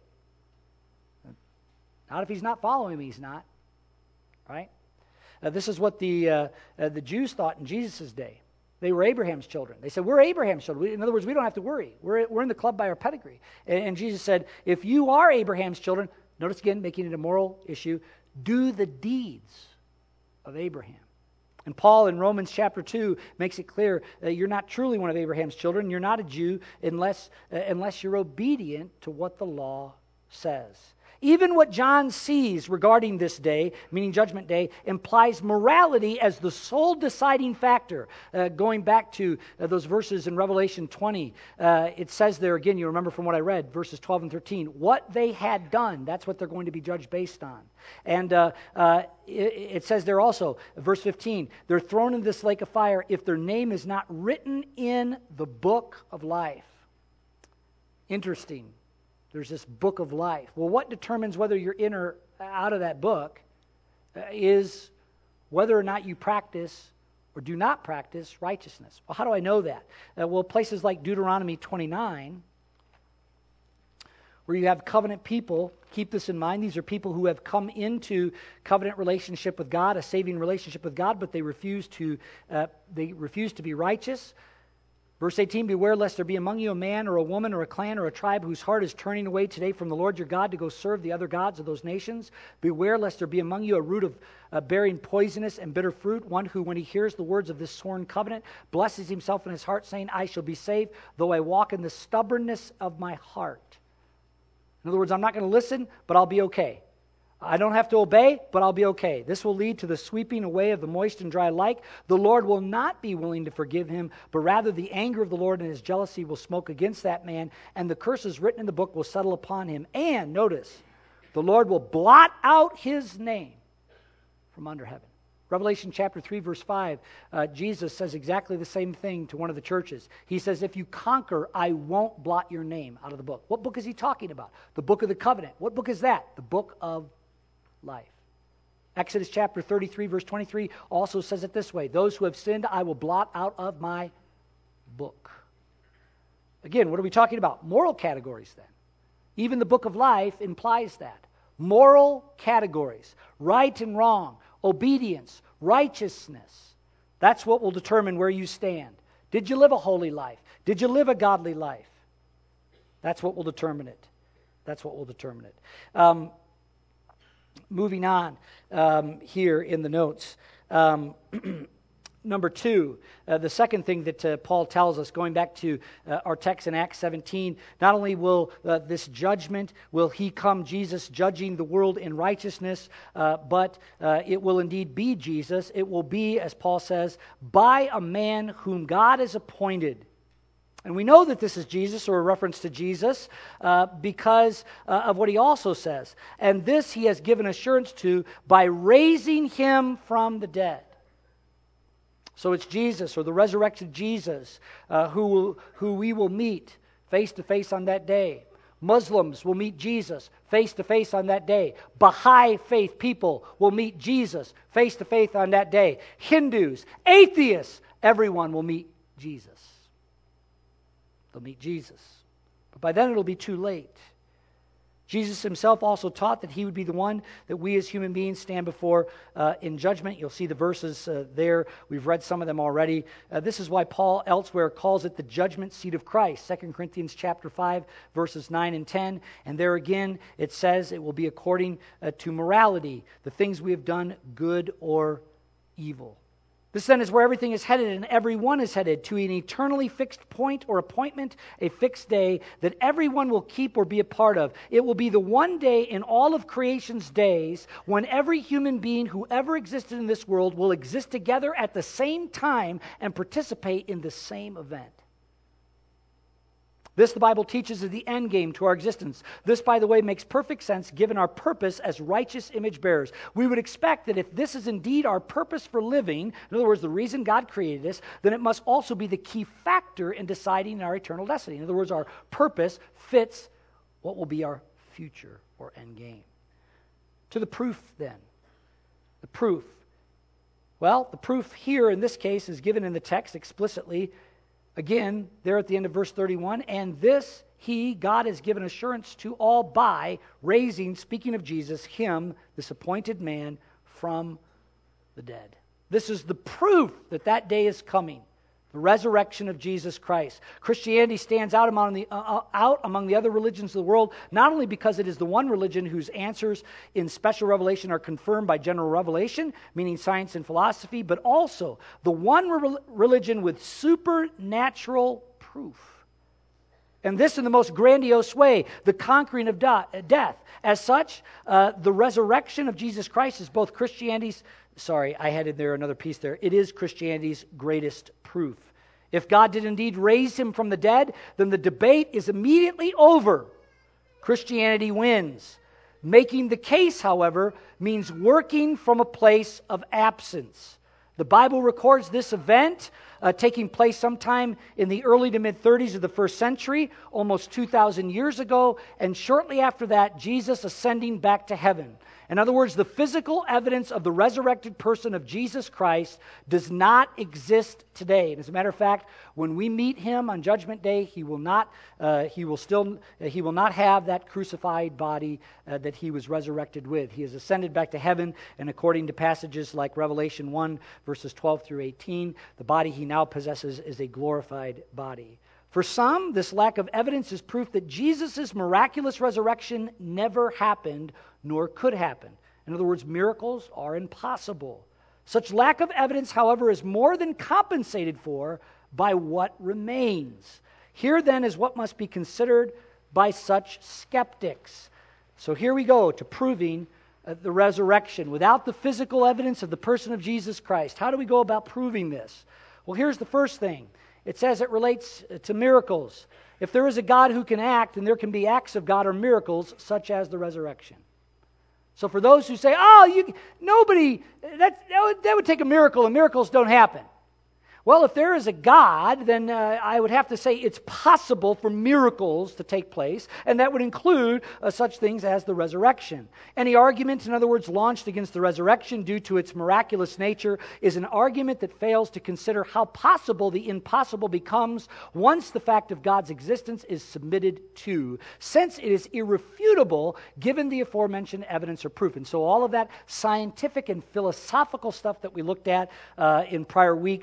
Not if he's not following me, he's not. Right? Uh, this is what the, uh, uh, the Jews thought in Jesus' day. They were Abraham's children. They said, we're Abraham's children. We, in other words, we don't have to worry. We're, we're in the club by our pedigree. And, and Jesus said, if you are Abraham's children, notice again, making it a moral issue, do the deeds of Abraham. And Paul in Romans chapter two makes it clear that you're not truly one of Abraham's children. You're not a Jew unless, uh, unless you're obedient to what the law says. Even what John sees regarding this day, meaning Judgment Day, implies morality as the sole deciding factor. Uh, going back to uh, those verses in Revelation twenty, uh, it says there again, you remember from what I read, verses twelve and thirteen, what they had done, that's what they're going to be judged based on. And uh, uh, it, it says there also, verse fifteen, they're thrown in this lake of fire if their name is not written in the book of life. Interesting. There's this book of life. Well, what determines whether you're in or out of that book uh, is whether or not you practice or do not practice righteousness. Well, how do I know that? Uh, well, places like Deuteronomy twenty-nine, where you have covenant people, keep this in mind, these are people who have come into covenant relationship with God, a saving relationship with God, but they refuse to, uh, they refuse to be righteous. Verse eighteen, beware lest there be among you a man or a woman or a clan or a tribe whose heart is turning away today from the Lord your God to go serve the other gods of those nations. Beware lest there be among you a root of uh, bearing poisonous and bitter fruit, one who, when he hears the words of this sworn covenant, blesses himself in his heart, saying, I shall be saved, though I walk in the stubbornness of my heart. In other words, I'm not going to listen, but I'll be okay. I don't have to obey, but I'll be okay. This will lead to the sweeping away of the moist and dry alike. The Lord will not be willing to forgive him, but rather the anger of the Lord and his jealousy will smoke against that man, and the curses written in the book will settle upon him. And, notice, the Lord will blot out his name from under heaven. Revelation chapter three, verse five, uh, Jesus says exactly the same thing to one of the churches. He says, if you conquer, I won't blot your name out of the book. What book is he talking about? The book of the covenant. What book is that? The book of life. Exodus chapter thirty-three, verse twenty-three also says it this way, those who have sinned I will blot out of my book. Again, what are we talking about? Moral categories then. Even the book of life implies that. Moral categories, right and wrong, obedience, righteousness. That's what will determine where you stand. Did you live a holy life? Did you live a godly life? That's what will determine it. That's what will determine it. Um, moving on um, here in the notes. Um, Number two, uh, the second thing that uh, Paul tells us, going back to uh, our text in Acts seventeen, not only will uh, this judgment, will he come, Jesus, judging the world in righteousness, uh, but uh, it will indeed be Jesus. It will be, as Paul says, by a man whom God has appointed. And we know that this is Jesus, or a reference to Jesus, uh, because uh, of what he also says. And this he has given assurance to by raising him from the dead. So it's Jesus, or the resurrected Jesus, uh, who will, who we will meet face to face on that day. Muslims will meet Jesus face to face on that day. Baha'i faith people will meet Jesus face to face on that day. Hindus, atheists, everyone will meet Jesus. They'll meet Jesus. But by then it'll be too late. Jesus himself also taught that he would be the one that we as human beings stand before uh, in judgment. You'll see the verses uh, there. We've read some of them already. Uh, this is why Paul elsewhere calls it the judgment seat of Christ. Second Corinthians chapter five, verses nine and ten. And there again, it says it will be according uh, to morality, the things we have done, good or evil. This then is where everything is headed, and everyone is headed to an eternally fixed point or appointment, a fixed day that everyone will keep or be a part of. It will be the one day in all of creation's days when every human being who ever existed in this world will exist together at the same time and participate in the same event. This, the Bible teaches, is the end game to our existence. This, by the way, makes perfect sense given our purpose as righteous image bearers. We would expect that if this is indeed our purpose for living, in other words, the reason God created us, then it must also be the key factor in deciding our eternal destiny. In other words, our purpose fits what will be our future or end game. To the proof, then. The proof. Well, the proof here in this case is given in the text explicitly. Again, there at the end of verse thirty-one, and this he, God, has given assurance to all by raising, speaking of Jesus, him, this appointed man, from the dead. This is the proof that that day is coming, the resurrection of Jesus Christ. Christianity stands out among the uh, out among the other religions of the world, not only because it is the one religion whose answers in special revelation are confirmed by general revelation, meaning science and philosophy, but also the one re- religion with supernatural proof. And this in the most grandiose way, the conquering of da- death. As such, uh, the resurrection of Jesus Christ is both Christianity's Sorry, I had in there another piece there. It is Christianity's greatest proof. If God did indeed raise him from the dead, then the debate is immediately over. Christianity wins. Making the case, however, means working from a place of absence. The Bible records this event uh, taking place sometime in the early to mid-thirties of the first century, almost two thousand years ago, and shortly after that, Jesus ascending back to heaven. In other words, the physical evidence of the resurrected person of Jesus Christ does not exist today. And as a matter of fact, when we meet him on Judgment Day, he will not, uh, he will still, uh, he will not have that crucified body uh, that he was resurrected with. He has ascended back to heaven, and according to passages like Revelation one, verses twelve through eighteen, the body he now possesses is a glorified body. For some, this lack of evidence is proof that Jesus' miraculous resurrection never happened, nor could happen. In other words, miracles are impossible. Such lack of evidence, however, is more than compensated for by what remains. Here, then, is what must be considered by such skeptics. So here we go to proving uh, the resurrection without the physical evidence of the person of Jesus Christ. How do we go about proving this? Well, here's the first thing. It says it relates to miracles. If there is a God who can act, then there can be acts of God or miracles, such as the resurrection. So for those who say, oh, you, nobody, that, that, would, that would take a miracle, and miracles don't happen. Well, if there is a God, then uh, I would have to say it's possible for miracles to take place, and that would include uh, such things as the resurrection. Any argument, in other words, launched against the resurrection due to its miraculous nature is an argument that fails to consider how possible the impossible becomes once the fact of God's existence is submitted to, since it is irrefutable given the aforementioned evidence or proof. And so all of that scientific and philosophical stuff that we looked at uh, in prior weeks uh,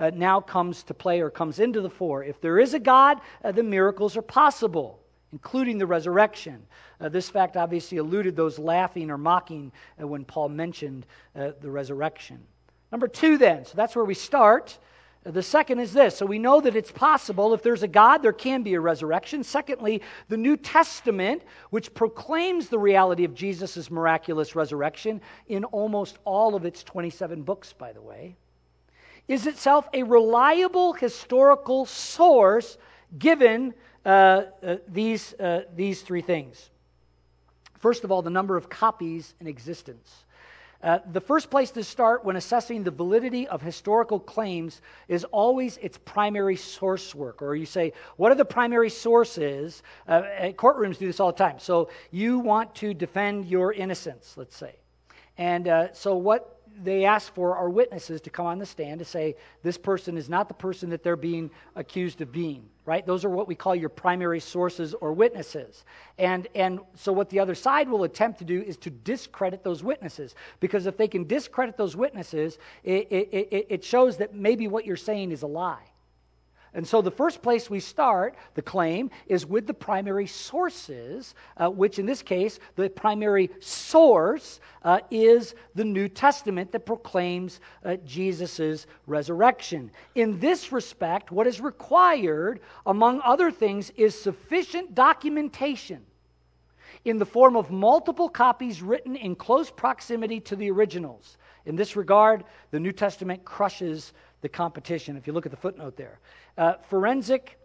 uh, now comes to play or comes into the fore. If there is a God, uh, the miracles are possible, including the resurrection. Uh, this fact obviously eluded those laughing or mocking uh, when Paul mentioned uh, the resurrection. Number two then, so that's where we start. Uh, the second is this. So we know that it's possible. If there's a God, there can be a resurrection. Secondly, the New Testament, which proclaims the reality of Jesus' miraculous resurrection in almost all of its twenty-seven books, by the way, is itself a reliable historical source given uh, uh, these, uh, these three things. First of all, the number of copies in existence. Uh, the first place to start when assessing the validity of historical claims is always its primary source work. Or you say, what are the primary sources? Uh, courtrooms do this all the time. So you want to defend your innocence, let's say. And uh, so what they ask for are witnesses to come on the stand to say this person is not the person that they're being accused of being, right? Those are what we call your primary sources or witnesses. And and so what the other side will attempt to do is to discredit those witnesses, because if they can discredit those witnesses, it, it, it, it shows that maybe what you're saying is a lie. And so the first place we start the claim is with the primary sources, uh, which in this case, the primary source uh, is the New Testament that proclaims uh, Jesus' resurrection. In this respect, what is required, among other things, is sufficient documentation in the form of multiple copies written in close proximity to the originals. In this regard, the New Testament crushes the competition, if you look at the footnote there. Uh, forensic,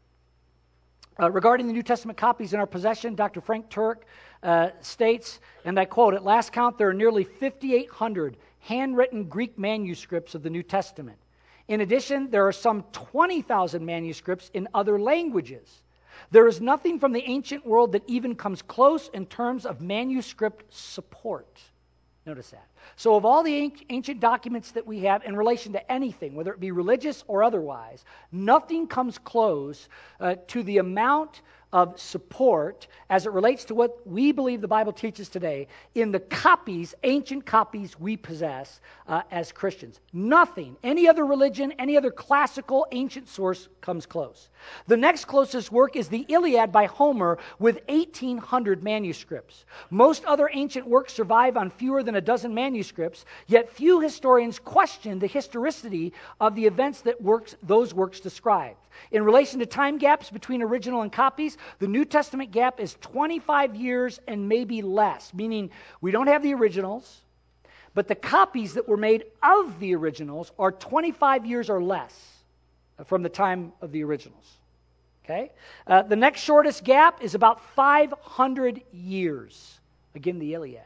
uh, regarding the New Testament copies in our possession, Doctor Frank Turk uh, states, and I quote, "At last count, there are nearly fifty-eight hundred handwritten Greek manuscripts of the New Testament. In addition, there are some twenty thousand manuscripts in other languages. There is nothing from the ancient world that even comes close in terms of manuscript support." Notice that. So of all the ancient documents that we have in relation to anything, whether it be religious or otherwise, nothing comes close uh, to the amount of support as it relates to what we believe the Bible teaches today in the copies, ancient copies we possess uh, as Christians. Nothing, any other religion, any other classical ancient source comes close. The next closest work is the Iliad by Homer with eighteen hundred manuscripts. Most other ancient works survive on fewer than a dozen manuscripts, yet few historians question the historicity of the events that works, those works describe. In relation to time gaps between original and copies, the New Testament gap is twenty-five years and maybe less, meaning we don't have the originals, but the copies that were made of the originals are twenty-five years or less from the time of the originals. Okay? Uh, the next shortest gap is about five hundred years. Again, the Iliad.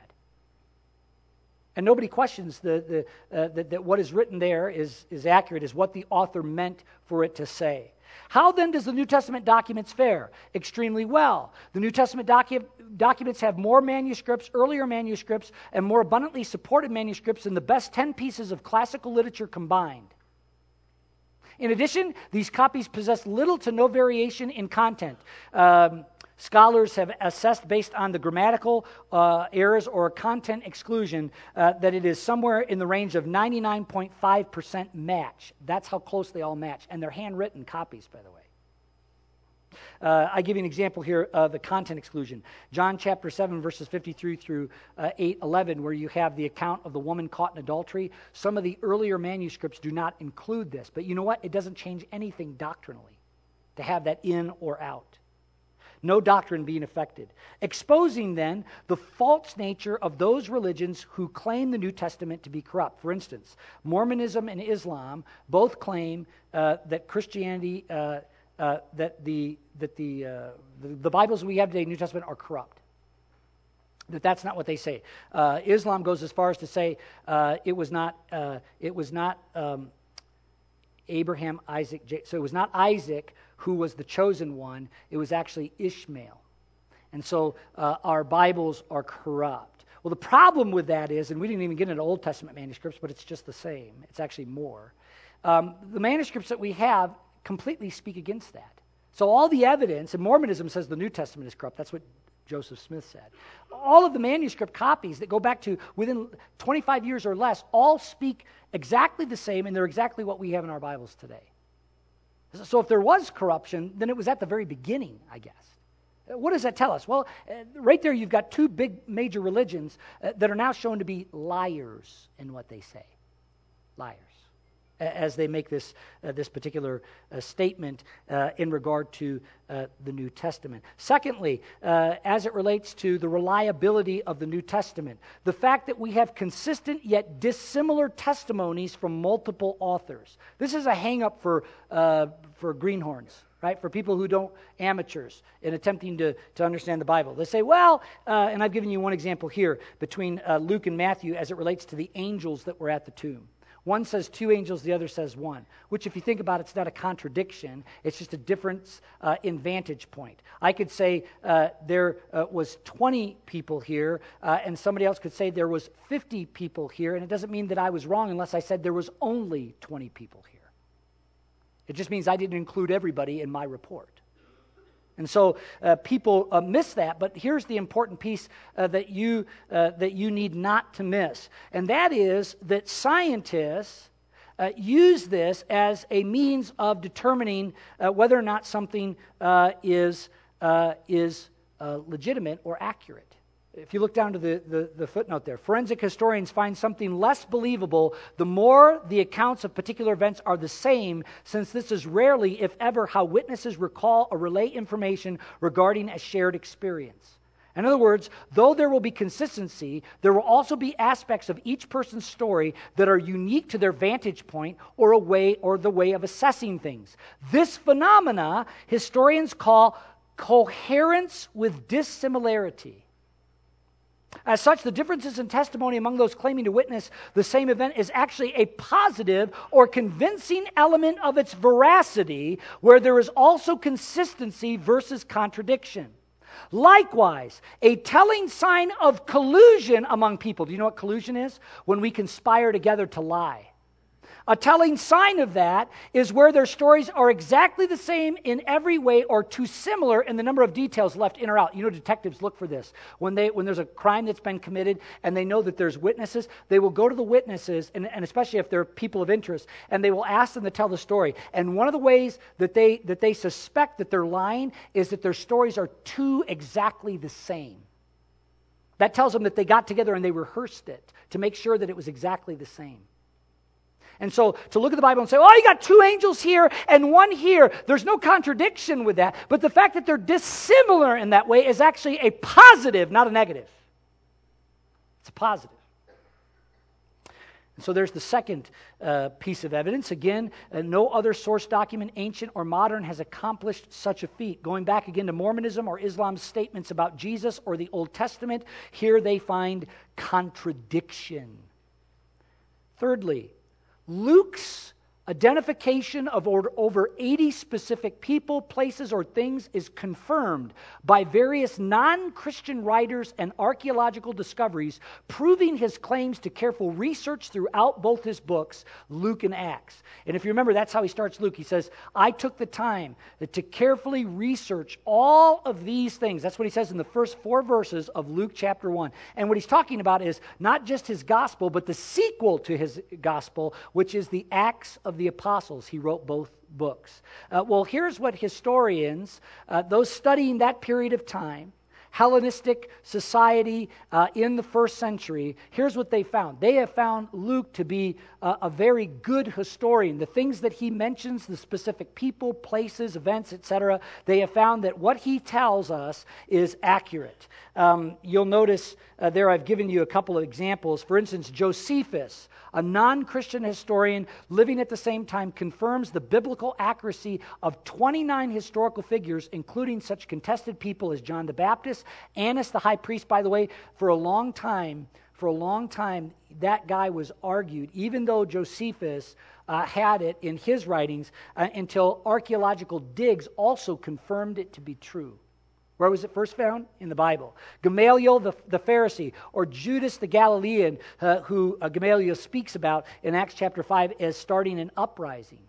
And nobody questions the, the, uh, that, that what is written there is, is accurate, is what the author meant for it to say. How then does the New Testament documents fare? Extremely well. The New Testament docu- documents have more manuscripts, earlier manuscripts, and more abundantly supported manuscripts than the best ten pieces of classical literature combined. In addition, these copies possess little to no variation in content. Um, Scholars have assessed, based on the grammatical uh, errors or content exclusion, uh, that it is somewhere in the range of ninety-nine point five percent match. That's how close they all match. And they're handwritten copies, by the way. Uh, I give you an example here of the content exclusion. John chapter seven, verses fifty-three through uh, eight eleven, where you have the account of the woman caught in adultery. Some of the earlier manuscripts do not include this. But you know what? It doesn't change anything doctrinally to have that in or out. No doctrine being affected. Exposing, then, the false nature of those religions who claim the New Testament to be corrupt. For instance, Mormonism and Islam both claim uh, that Christianity, uh, uh, that the that the, uh, the the Bibles we have today, New Testament, are corrupt. That that's not what they say. Uh, Islam goes as far as to say uh, it was not uh, it was not um, Abraham, Isaac, Jacob. So it was not Isaac who was the chosen one. It was actually Ishmael. And so uh, our Bibles are corrupt. Well, the problem with that is, and we didn't even get into Old Testament manuscripts, but it's just the same. It's actually more. Um, the manuscripts that we have completely speak against that. So all the evidence, and Mormonism says the New Testament is corrupt. That's what Joseph Smith said. All of the manuscript copies that go back to within twenty-five years or less all speak exactly the same, and they're exactly what we have in our Bibles today. So if there was corruption, then it was at the very beginning, I guess. What does that tell us? Well, right there you've got two big major religions that are now shown to be liars in what they say. Liars. As they make this uh, this particular uh, statement uh, in regard to uh, the New Testament. Secondly, uh, as it relates to the reliability of the New Testament, the fact that we have consistent yet dissimilar testimonies from multiple authors. This is a hang-up for uh, for greenhorns, right? For people who don't, amateurs, in attempting to, to understand the Bible. They say, well, uh, and I've given you one example here between uh, Luke and Matthew as it relates to the angels that were at the tomb. One says two angels, the other says one, which if you think about it, it's not a contradiction. It's just a difference uh, in vantage point. I could say uh, there uh, was twenty people here, uh, and somebody else could say there was fifty people here, and it doesn't mean that I was wrong unless I said there was only twenty people here. It just means I didn't include everybody in my report. And so uh, people uh, miss that, but here's the important piece uh, that you uh, that you need not to miss, and that is that scientists uh, use this as a means of determining uh, whether or not something uh, is uh, is uh, legitimate or accurate. If you look down to the, the, the footnote there, forensic historians find something less believable the more the accounts of particular events are the same, since this is rarely, if ever, how witnesses recall or relay information regarding a shared experience. In other words, though there will be consistency, there will also be aspects of each person's story that are unique to their vantage point or a way or the way of assessing things. This phenomena historians call coherence with dissimilarity. As such, the differences in testimony among those claiming to witness the same event is actually a positive or convincing element of its veracity, where there is also consistency versus contradiction. Likewise, a telling sign of collusion among people. Do you know what collusion is? When we conspire together to lie. A telling sign of that is where their stories are exactly the same in every way or too similar in the number of details left in or out. You know, detectives look for this. When they when there's a crime that's been committed and they know that there's witnesses, they will go to the witnesses, and, and especially if they're people of interest, and they will ask them to tell the story. And one of the ways that they that they suspect that they're lying is that their stories are too exactly the same. That tells them that they got together and they rehearsed it to make sure that it was exactly the same. And so to look at the Bible and say, oh, you got two angels here and one here, there's no contradiction with that. But the fact that they're dissimilar in that way is actually a positive, not a negative. It's a positive. And so there's the second uh, piece of evidence. Again, uh, no other source document, ancient or modern, has accomplished such a feat. Going back again to Mormonism or Islam's statements about Jesus or the Old Testament, here they find contradiction. Thirdly, Luke's identification of over eighty specific people, places, or things is confirmed by various non-Christian writers and archaeological discoveries, proving his claims to careful research throughout both his books, Luke and Acts. And if you remember, that's how he starts Luke. He says, I took the time to carefully research all of these things. That's what he says in the first four verses of Luke chapter one. And what he's talking about is not just his gospel, but the sequel to his gospel, which is the Acts of the Apostles. He wrote both books. Uh, well, here's what historians, uh, those studying that period of time, Hellenistic society uh, in the first century, here's what they found. They have found Luke to be uh, a very good historian. The things that he mentions, the specific people, places, events, et cetera, they have found that what he tells us is accurate. Um, you'll notice uh, there I've given you a couple of examples. For instance, Josephus, a non-Christian historian living at the same time, confirms the biblical accuracy of twenty-nine historical figures, including such contested people as John the Baptist, Annas the high priest. By the way, for a long time, for a long time, that guy was argued, even though Josephus uh, had it in his writings, uh, until archaeological digs also confirmed it to be true. Where was it first found? In the Bible. Gamaliel the, the Pharisee, or Judas the Galilean, uh, who uh, Gamaliel speaks about in Acts chapter five as starting an uprising.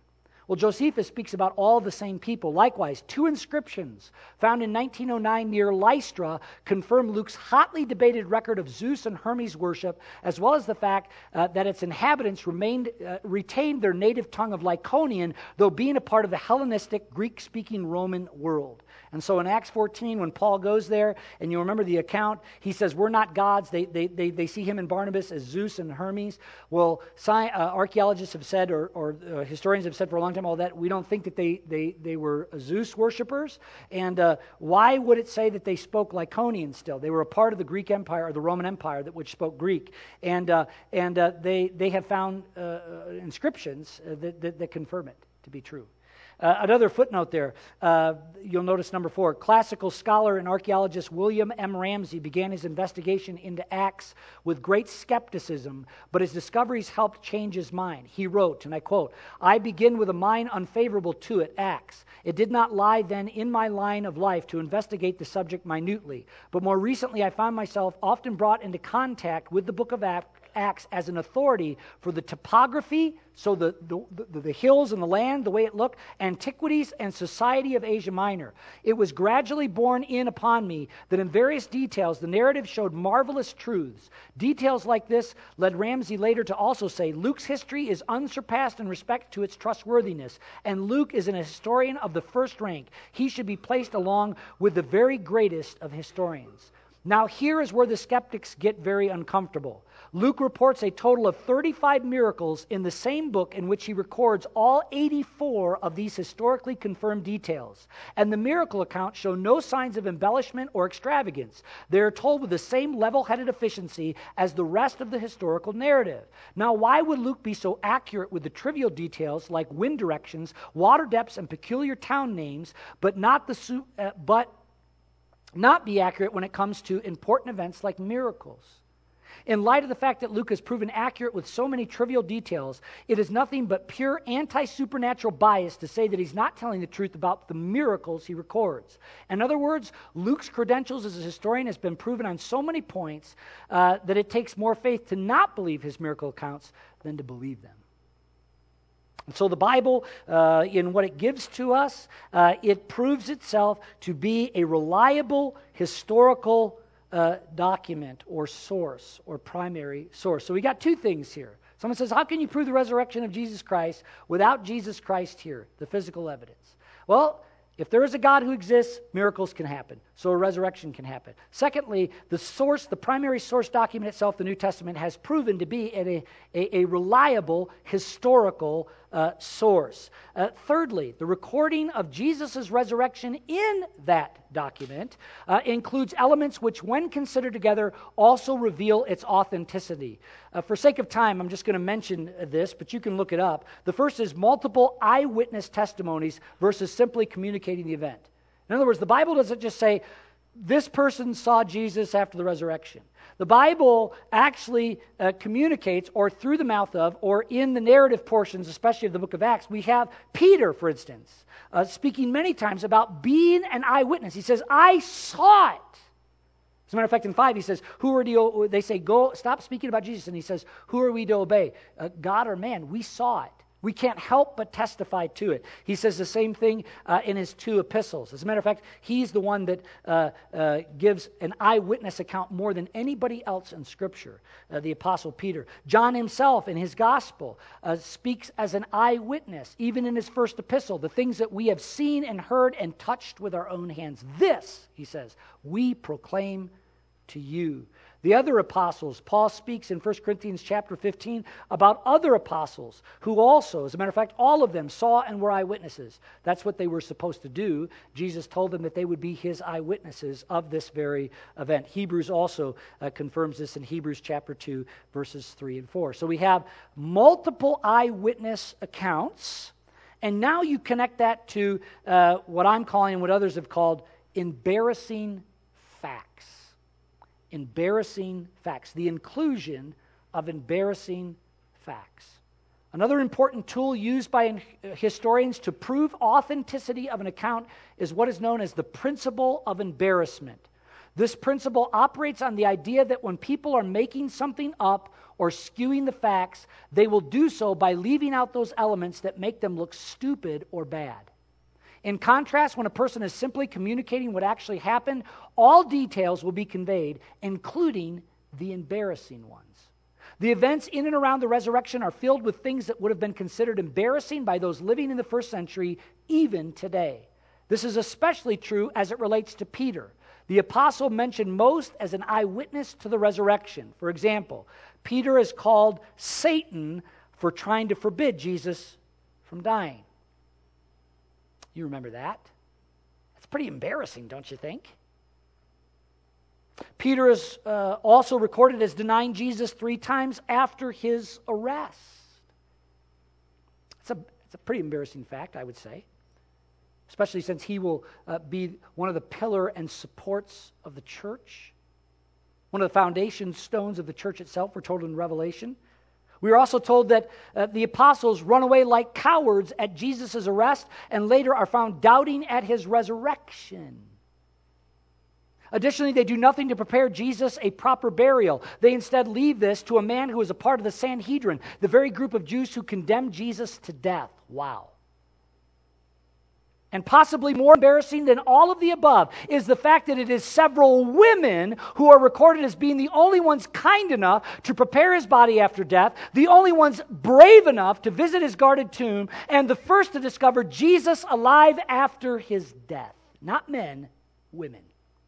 Well, Josephus speaks about all the same people. Likewise, two inscriptions found in nineteen oh nine near Lystra confirm Luke's hotly debated record of Zeus and Hermes worship, as well as the fact uh, that its inhabitants remained, uh, retained their native tongue of Lycaonian, though being a part of the Hellenistic, Greek-speaking Roman world. And so in Acts fourteen, when Paul goes there, and you remember the account, he says, we're not gods. They they they, they see him and Barnabas as Zeus and Hermes. Well, sci- uh, archaeologists have said, or, or uh, historians have said for a long time, all that, we don't think that they they, they were Zeus worshipers. And uh, why would it say that they spoke Lycaonian still? They were a part of the Greek Empire, or the Roman Empire, that which spoke Greek. And uh, and uh, they, they have found uh, inscriptions uh, that, that, that confirm it to be true. Uh, another footnote there, uh, you'll notice number four. Classical scholar and archaeologist William M. Ramsey began his investigation into Acts with great skepticism, but his discoveries helped change his mind. He wrote, and I quote, "I begin with a mind unfavorable to it, Acts. It did not lie then in my line of life to investigate the subject minutely, but more recently I found myself often brought into contact with the book of Acts Acts as an authority for the topography, so the, the, the, the hills and the land, the way it looked, antiquities and society of Asia Minor. It was gradually borne in upon me that in various details the narrative showed marvelous truths. Details like this led Ramsey later to also say, Luke's history is unsurpassed in respect to its trustworthiness, and Luke is an historian of the first rank. He should be placed along with the very greatest of historians." Now here is where the skeptics get very uncomfortable. Luke reports a total of thirty-five miracles in the same book in which he records all eighty-four of these historically confirmed details. And the miracle accounts show no signs of embellishment or extravagance. They are told with the same level-headed efficiency as the rest of the historical narrative. Now why would Luke be so accurate with the trivial details like wind directions, water depths, and peculiar town names, but not the su- uh, but not be accurate when it comes to important events like miracles? In light of the fact that Luke has proven accurate with so many trivial details, it is nothing but pure anti-supernatural bias to say that he's not telling the truth about the miracles he records. In other words, Luke's credentials as a historian has been proven on so many points uh, that it takes more faith to not believe his miracle accounts than to believe them. And so the Bible, uh, in what it gives to us, uh, it proves itself to be a reliable historical uh, document or source or primary source. So we got two things here. Someone says, how can you prove the resurrection of Jesus Christ without Jesus Christ here, the physical evidence? Well, if there is a God who exists, miracles can happen. So a resurrection can happen. Secondly, the source, the primary source document itself, the New Testament, has proven to be a, a, a reliable historical uh, source. Uh, thirdly, the recording of Jesus' resurrection in that document uh, includes elements which, when considered together, also reveal its authenticity. Uh, for sake of time, I'm just going to mention this, but you can look it up. The first is multiple eyewitness testimonies versus simply communicating the event. In other words, the Bible doesn't just say, this person saw Jesus after the resurrection. The Bible actually uh, communicates, or through the mouth of, or in the narrative portions, especially of the book of Acts, we have Peter, for instance, uh, speaking many times about being an eyewitness. He says, I saw it. As a matter of fact, in five, he says, "Who are you?" They say, "Go, stop speaking about Jesus." And he says, "Who are we to obey? Uh, God or man?" We saw it. We can't help but testify to it. He says the same thing uh, in his two epistles. As a matter of fact, he's the one that uh, uh, gives an eyewitness account more than anybody else in Scripture, uh, the Apostle Peter. John himself in his gospel uh, speaks as an eyewitness, even in his first epistle, the things that we have seen and heard and touched with our own hands. This, he says, we proclaim to you. The other apostles, Paul speaks in First Corinthians chapter fifteen about other apostles who also, as a matter of fact, all of them saw and were eyewitnesses. That's what they were supposed to do. Jesus told them that they would be his eyewitnesses of this very event. Hebrews also uh, confirms this in Hebrews chapter two, verses three and four. So we have multiple eyewitness accounts, and now you connect that to uh, what I'm calling and what others have called embarrassing facts. Embarrassing facts. The inclusion of embarrassing facts. Another important tool used by historians to prove authenticity of an account is what is known as the principle of embarrassment. This principle operates on the idea that when people are making something up or skewing the facts, they will do so by leaving out those elements that make them look stupid or bad. In contrast, when a person is simply communicating what actually happened, all details will be conveyed, including the embarrassing ones. The events in and around the resurrection are filled with things that would have been considered embarrassing by those living in the first century, even today. This is especially true as it relates to Peter, the apostle mentioned most as an eyewitness to the resurrection. For example, Peter is called Satan for trying to forbid Jesus from dying. You remember that? That's pretty embarrassing, don't you think? Peter is uh, also recorded as denying Jesus three times after his arrest. It's a, it's a pretty embarrassing fact, I would say, especially since he will uh, be one of the pillar and supports of the church, one of the foundation stones of the church itself, we're told in Revelation. We are also told that uh, the apostles run away like cowards at Jesus' arrest and later are found doubting at his resurrection. Additionally, they do nothing to prepare Jesus a proper burial. They instead leave this to a man who is a part of the Sanhedrin, the very group of Jews who condemned Jesus to death. Wow. And possibly more embarrassing than all of the above is the fact that it is several women who are recorded as being the only ones kind enough to prepare his body after death, the only ones brave enough to visit his guarded tomb, and the first to discover Jesus alive after his death. Not men, women.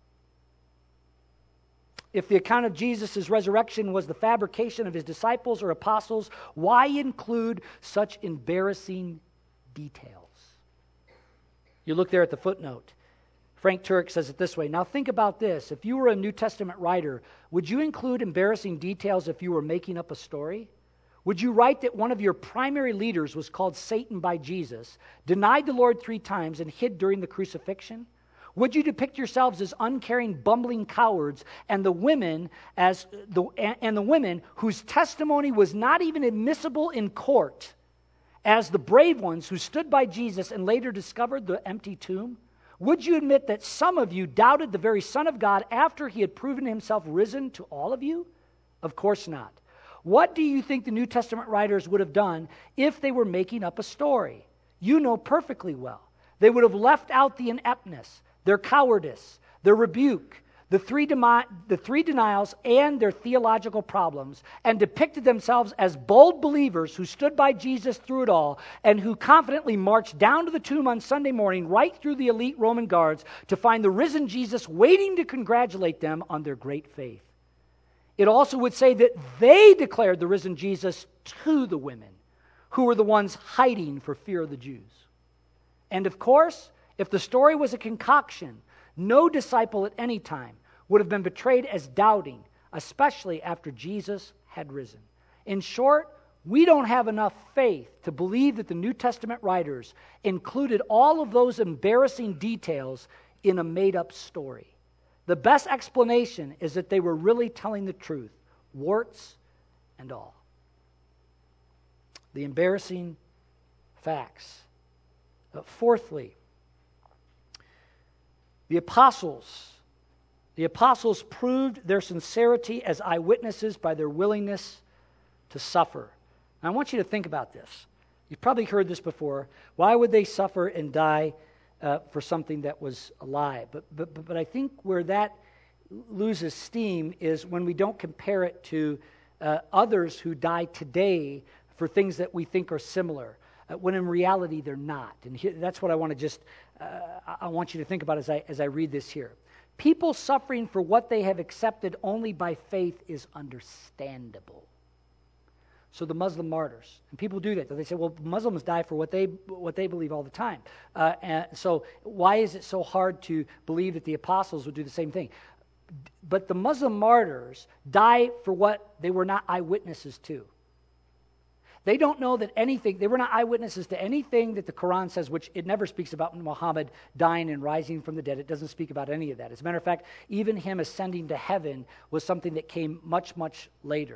If the account of Jesus' resurrection was the fabrication of his disciples or apostles, why include such embarrassing details? You look there at the footnote. Frank Turek says it this way. Now think about this. If you were a New Testament writer, would you include embarrassing details if you were making up a story? Would you write that one of your primary leaders was called Satan by Jesus, denied the Lord three times, and hid during the crucifixion? Would you depict yourselves as uncaring, bumbling cowards, and the women as the and the women whose testimony was not even admissible in court, as the brave ones who stood by Jesus and later discovered the empty tomb? Would you admit that some of you doubted the very Son of God after he had proven himself risen to all of you? Of course not. What do you think the New Testament writers would have done if they were making up a story? You know perfectly well. They would have left out the ineptness, their cowardice, their rebuke, the three, demi- the three denials, and their theological problems, and depicted themselves as bold believers who stood by Jesus through it all and who confidently marched down to the tomb on Sunday morning right through the elite Roman guards to find the risen Jesus waiting to congratulate them on their great faith. It also would say that they declared the risen Jesus to the women who were the ones hiding for fear of the Jews. And of course, if the story was a concoction, no disciple at any time would have been betrayed as doubting, especially after Jesus had risen. In short, we don't have enough faith to believe that the New Testament writers included all of those embarrassing details in a made-up story. The best explanation is that they were really telling the truth, warts and all. The embarrassing facts. Uh, fourthly, the apostles, the apostles proved their sincerity as eyewitnesses by their willingness to suffer. Now, I want you to think about this. You've probably heard this before. Why would they suffer and die uh, for something that was alive? But, but, but, but I think where that loses steam is when we don't compare it to uh, others who die today for things that we think are similar, uh, when in reality they're not. And here, that's what I want to just, uh, I want you to think about as I, as I read this here. People suffering for what they have accepted only by faith is understandable. So the Muslim martyrs, and people do that. They say, well, Muslims die for what they what they believe all the time. Uh, and so why is it so hard to believe that the apostles would do the same thing? But the Muslim martyrs die for what they were not eyewitnesses to. They don't know that anything, they were not eyewitnesses to anything that the Quran says, which it never speaks about Muhammad dying and rising from the dead. It doesn't speak about any of that. As a matter of fact, even him ascending to heaven was something that came much, much later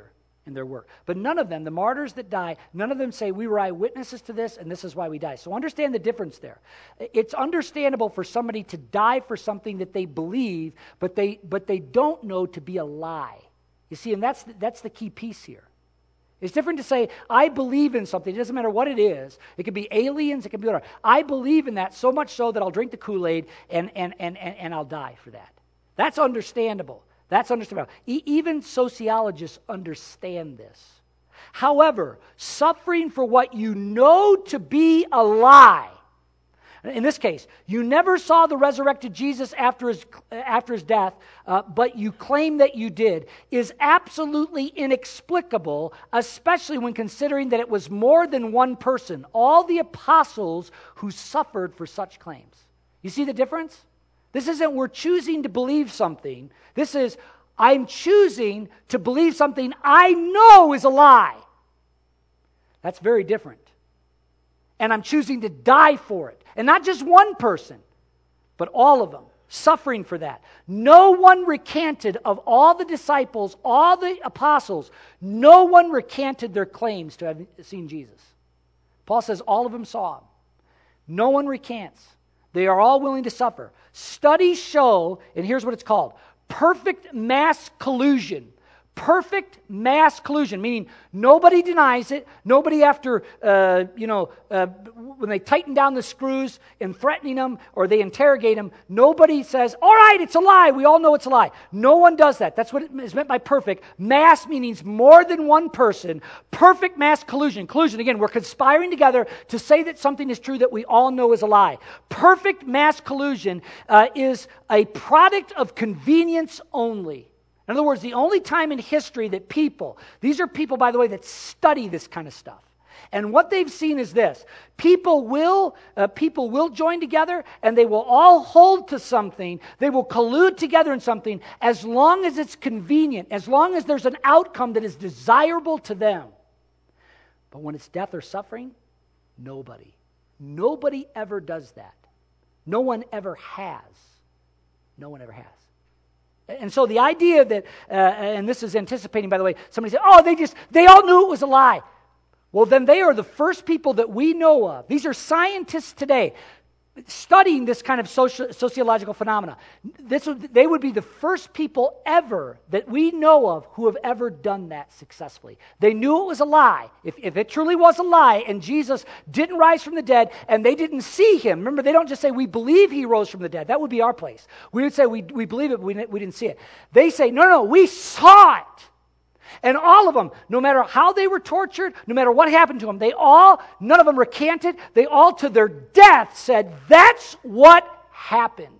in their work. But none of them, the martyrs that die, none of them say, we were eyewitnesses to this, and this is why we die. So understand the difference there. It's understandable for somebody to die for something that they believe, but they but they don't know to be a lie. You see, and that's the, that's the key piece here. It's different to say, I believe in something. It doesn't matter what it is. It could be aliens. It could be whatever. I believe in that so much so that I'll drink the Kool-Aid and, and, and, and, and I'll die for that. That's understandable. That's understandable. E- even sociologists understand this. However, suffering for what you know to be a lie, in this case, you never saw the resurrected Jesus after his, after his death, uh, but you claim that you did, is absolutely inexplicable, especially when considering that it was more than one person, all the apostles who suffered for such claims. You see the difference? This isn't we're choosing to believe something. This is I'm choosing to believe something I know is a lie. That's very different. And I'm choosing to die for it. And not just one person, but all of them, suffering for that. No one recanted of all the disciples, all the apostles, no one recanted their claims to have seen Jesus. Paul says all of them saw him. No one recants. They are all willing to suffer. Studies show, and here's what it's called, perfect mass collusion. Perfect mass collusion, meaning nobody denies it. Nobody after, uh, you know, uh, when they tighten down the screws and threatening them or they interrogate them, nobody says, all right, it's a lie. We all know it's a lie. No one does that. That's what is meant by perfect. Mass means more than one person. Perfect mass collusion. Collusion, again, we're conspiring together to say that something is true that we all know is a lie. Perfect mass collusion uh, is a product of convenience only. In other words, the only time in history that people, these are people, by the way, that study this kind of stuff. And what they've seen is this. People will, uh, people will join together and they will all hold to something. They will collude together in something as long as it's convenient, as long as there's an outcome that is desirable to them. But when it's death or suffering, nobody. Nobody ever does that. No one ever has. No one ever has. And so the idea that, uh, and this is anticipating, by the way, somebody said, oh, they just, they all knew it was a lie. Well, then they are the first people that we know of. These are scientists today studying this kind of soci- sociological phenomena. This would, they would be the first people ever that we know of who have ever done that successfully. They knew it was a lie. If, if it truly was a lie and Jesus didn't rise from the dead and they didn't see him, remember, they don't just say, we believe he rose from the dead. That would be our place. We would say, we, we believe it, but we, we didn't see it. They say, no, no, we saw it. And all of them, no matter how they were tortured, no matter what happened to them, they all, none of them recanted. They all to their death said, that's what happened.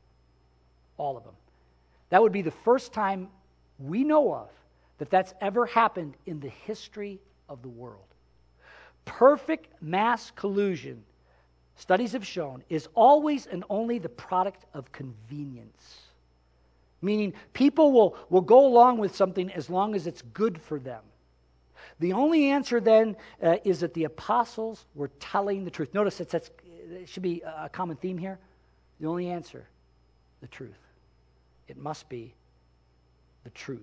All of them. That would be the first time we know of that that's ever happened in the history of the world. Perfect mass collusion, studies have shown, is always and only the product of convenience. Meaning people will, will go along with something as long as it's good for them. The only answer then uh, is that the apostles were telling the truth. Notice it's, that's, it should be a common theme here. The only answer, the truth. It must be the truth.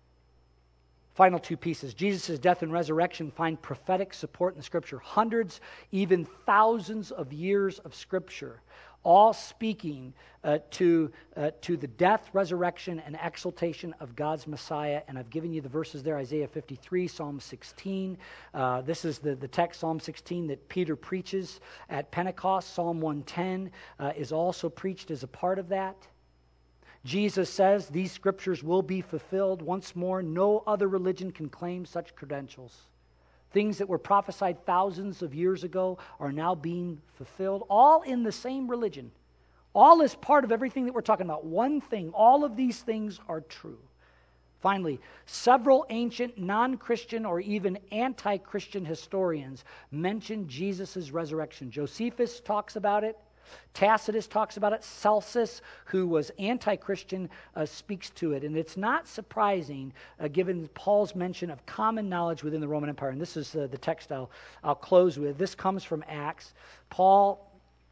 Final two pieces. Jesus' death and resurrection find prophetic support in the Scripture. Hundreds, even thousands of years of Scripture, all speaking uh, to, uh, to the death, resurrection, and exaltation of God's Messiah. And I've given you the verses there, Isaiah fifty-three, Psalm sixteen. Uh, this is the, the text, Psalm sixteen, that Peter preaches at Pentecost. Psalm one ten uh, is also preached as a part of that. Jesus says these scriptures will be fulfilled. Once more, no other religion can claim such credentials. Things that were prophesied thousands of years ago are now being fulfilled, all in the same religion. All is part of everything that we're talking about. One thing, all of these things are true. Finally, several ancient non-Christian or even anti-Christian historians mention Jesus' resurrection. Josephus talks about it. Tacitus talks about it. Celsus, who was anti-Christian, uh, speaks to it. And it's not surprising, uh, given Paul's mention of common knowledge within the Roman Empire. And this is uh, the text I'll, I'll close with. This comes from Acts. Paul,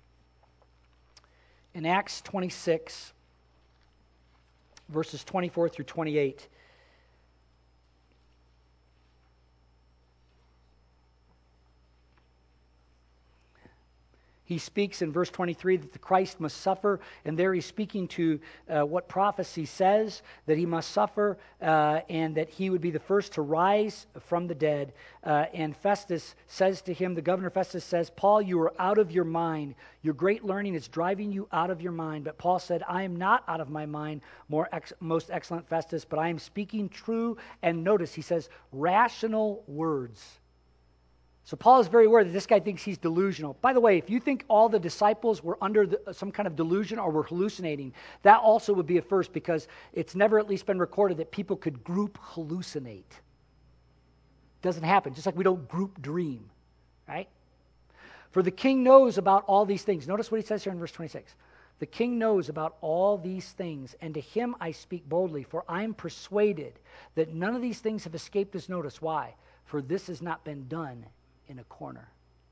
in Acts twenty-six, verses twenty-four through twenty-eight, He speaks in verse twenty-three that the Christ must suffer, and there he's speaking to uh, what prophecy says, that he must suffer, uh, and that he would be the first to rise from the dead. Uh, and Festus says to him, the governor Festus says, Paul, you are out of your mind. Your great learning is driving you out of your mind. But Paul said, I am not out of my mind, more ex- most excellent Festus, but I am speaking true, and notice, he says, rational words. So Paul is very aware that this guy thinks he's delusional. By the way, if you think all the disciples were under the, some kind of delusion or were hallucinating, that also would be a first, because it's never at least been recorded that people could group hallucinate. Doesn't happen, just like we don't group dream, right? For the king knows about all these things. Notice what he says here in verse twenty-six. The king knows about all these things, and to him I speak boldly, for I am persuaded that none of these things have escaped his notice. Why? For this has not been done in a corner.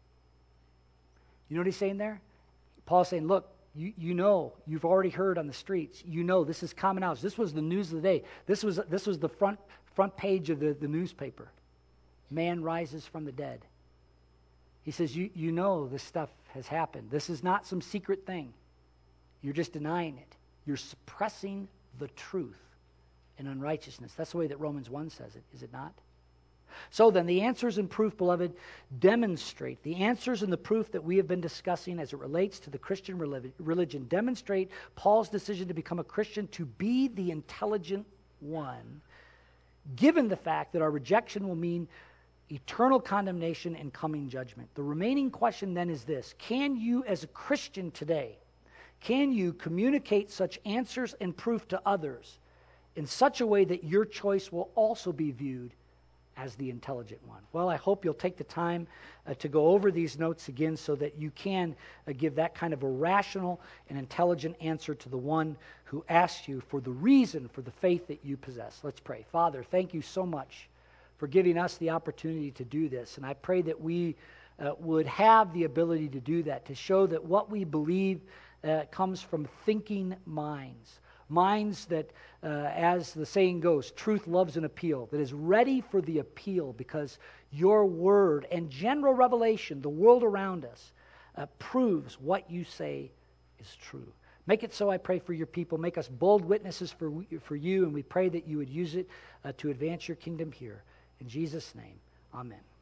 You know what he's saying there? Paul's saying, look, you, you know, you've already heard on the streets. You know, this is common knowledge. This was the news of the day. This was this was the front front page of the, the newspaper. Man rises from the dead. He says, you, you know this stuff has happened. This is not some secret thing. You're just denying it. You're suppressing the truth in unrighteousness. That's the way that Romans one says it, is it not? So then, the answers and proof, beloved, demonstrate. The answers and the proof that we have been discussing as it relates to the Christian religion demonstrate Paul's decision to become a Christian, to be the intelligent one, given the fact that our rejection will mean eternal condemnation and coming judgment. The remaining question then is this: can you, as a Christian today, can you communicate such answers and proof to others in such a way that your choice will also be viewed as the intelligent one? Well, I hope you'll take the time uh, to go over these notes again so that you can uh, give that kind of a rational and intelligent answer to the one who asked you for the reason for the faith that you possess. Let's pray. Father, thank you so much for giving us the opportunity to do this. And I pray that we uh, would have the ability to do that, to show that what we believe uh, comes from thinking minds. Minds that, uh, as the saying goes, truth loves an appeal, that is ready for the appeal because your word and general revelation, the world around us, uh, proves what you say is true. Make it so, I pray, for your people. Make us bold witnesses for, for you, and we pray that you would use it uh, to advance your kingdom here. In Jesus' name, amen.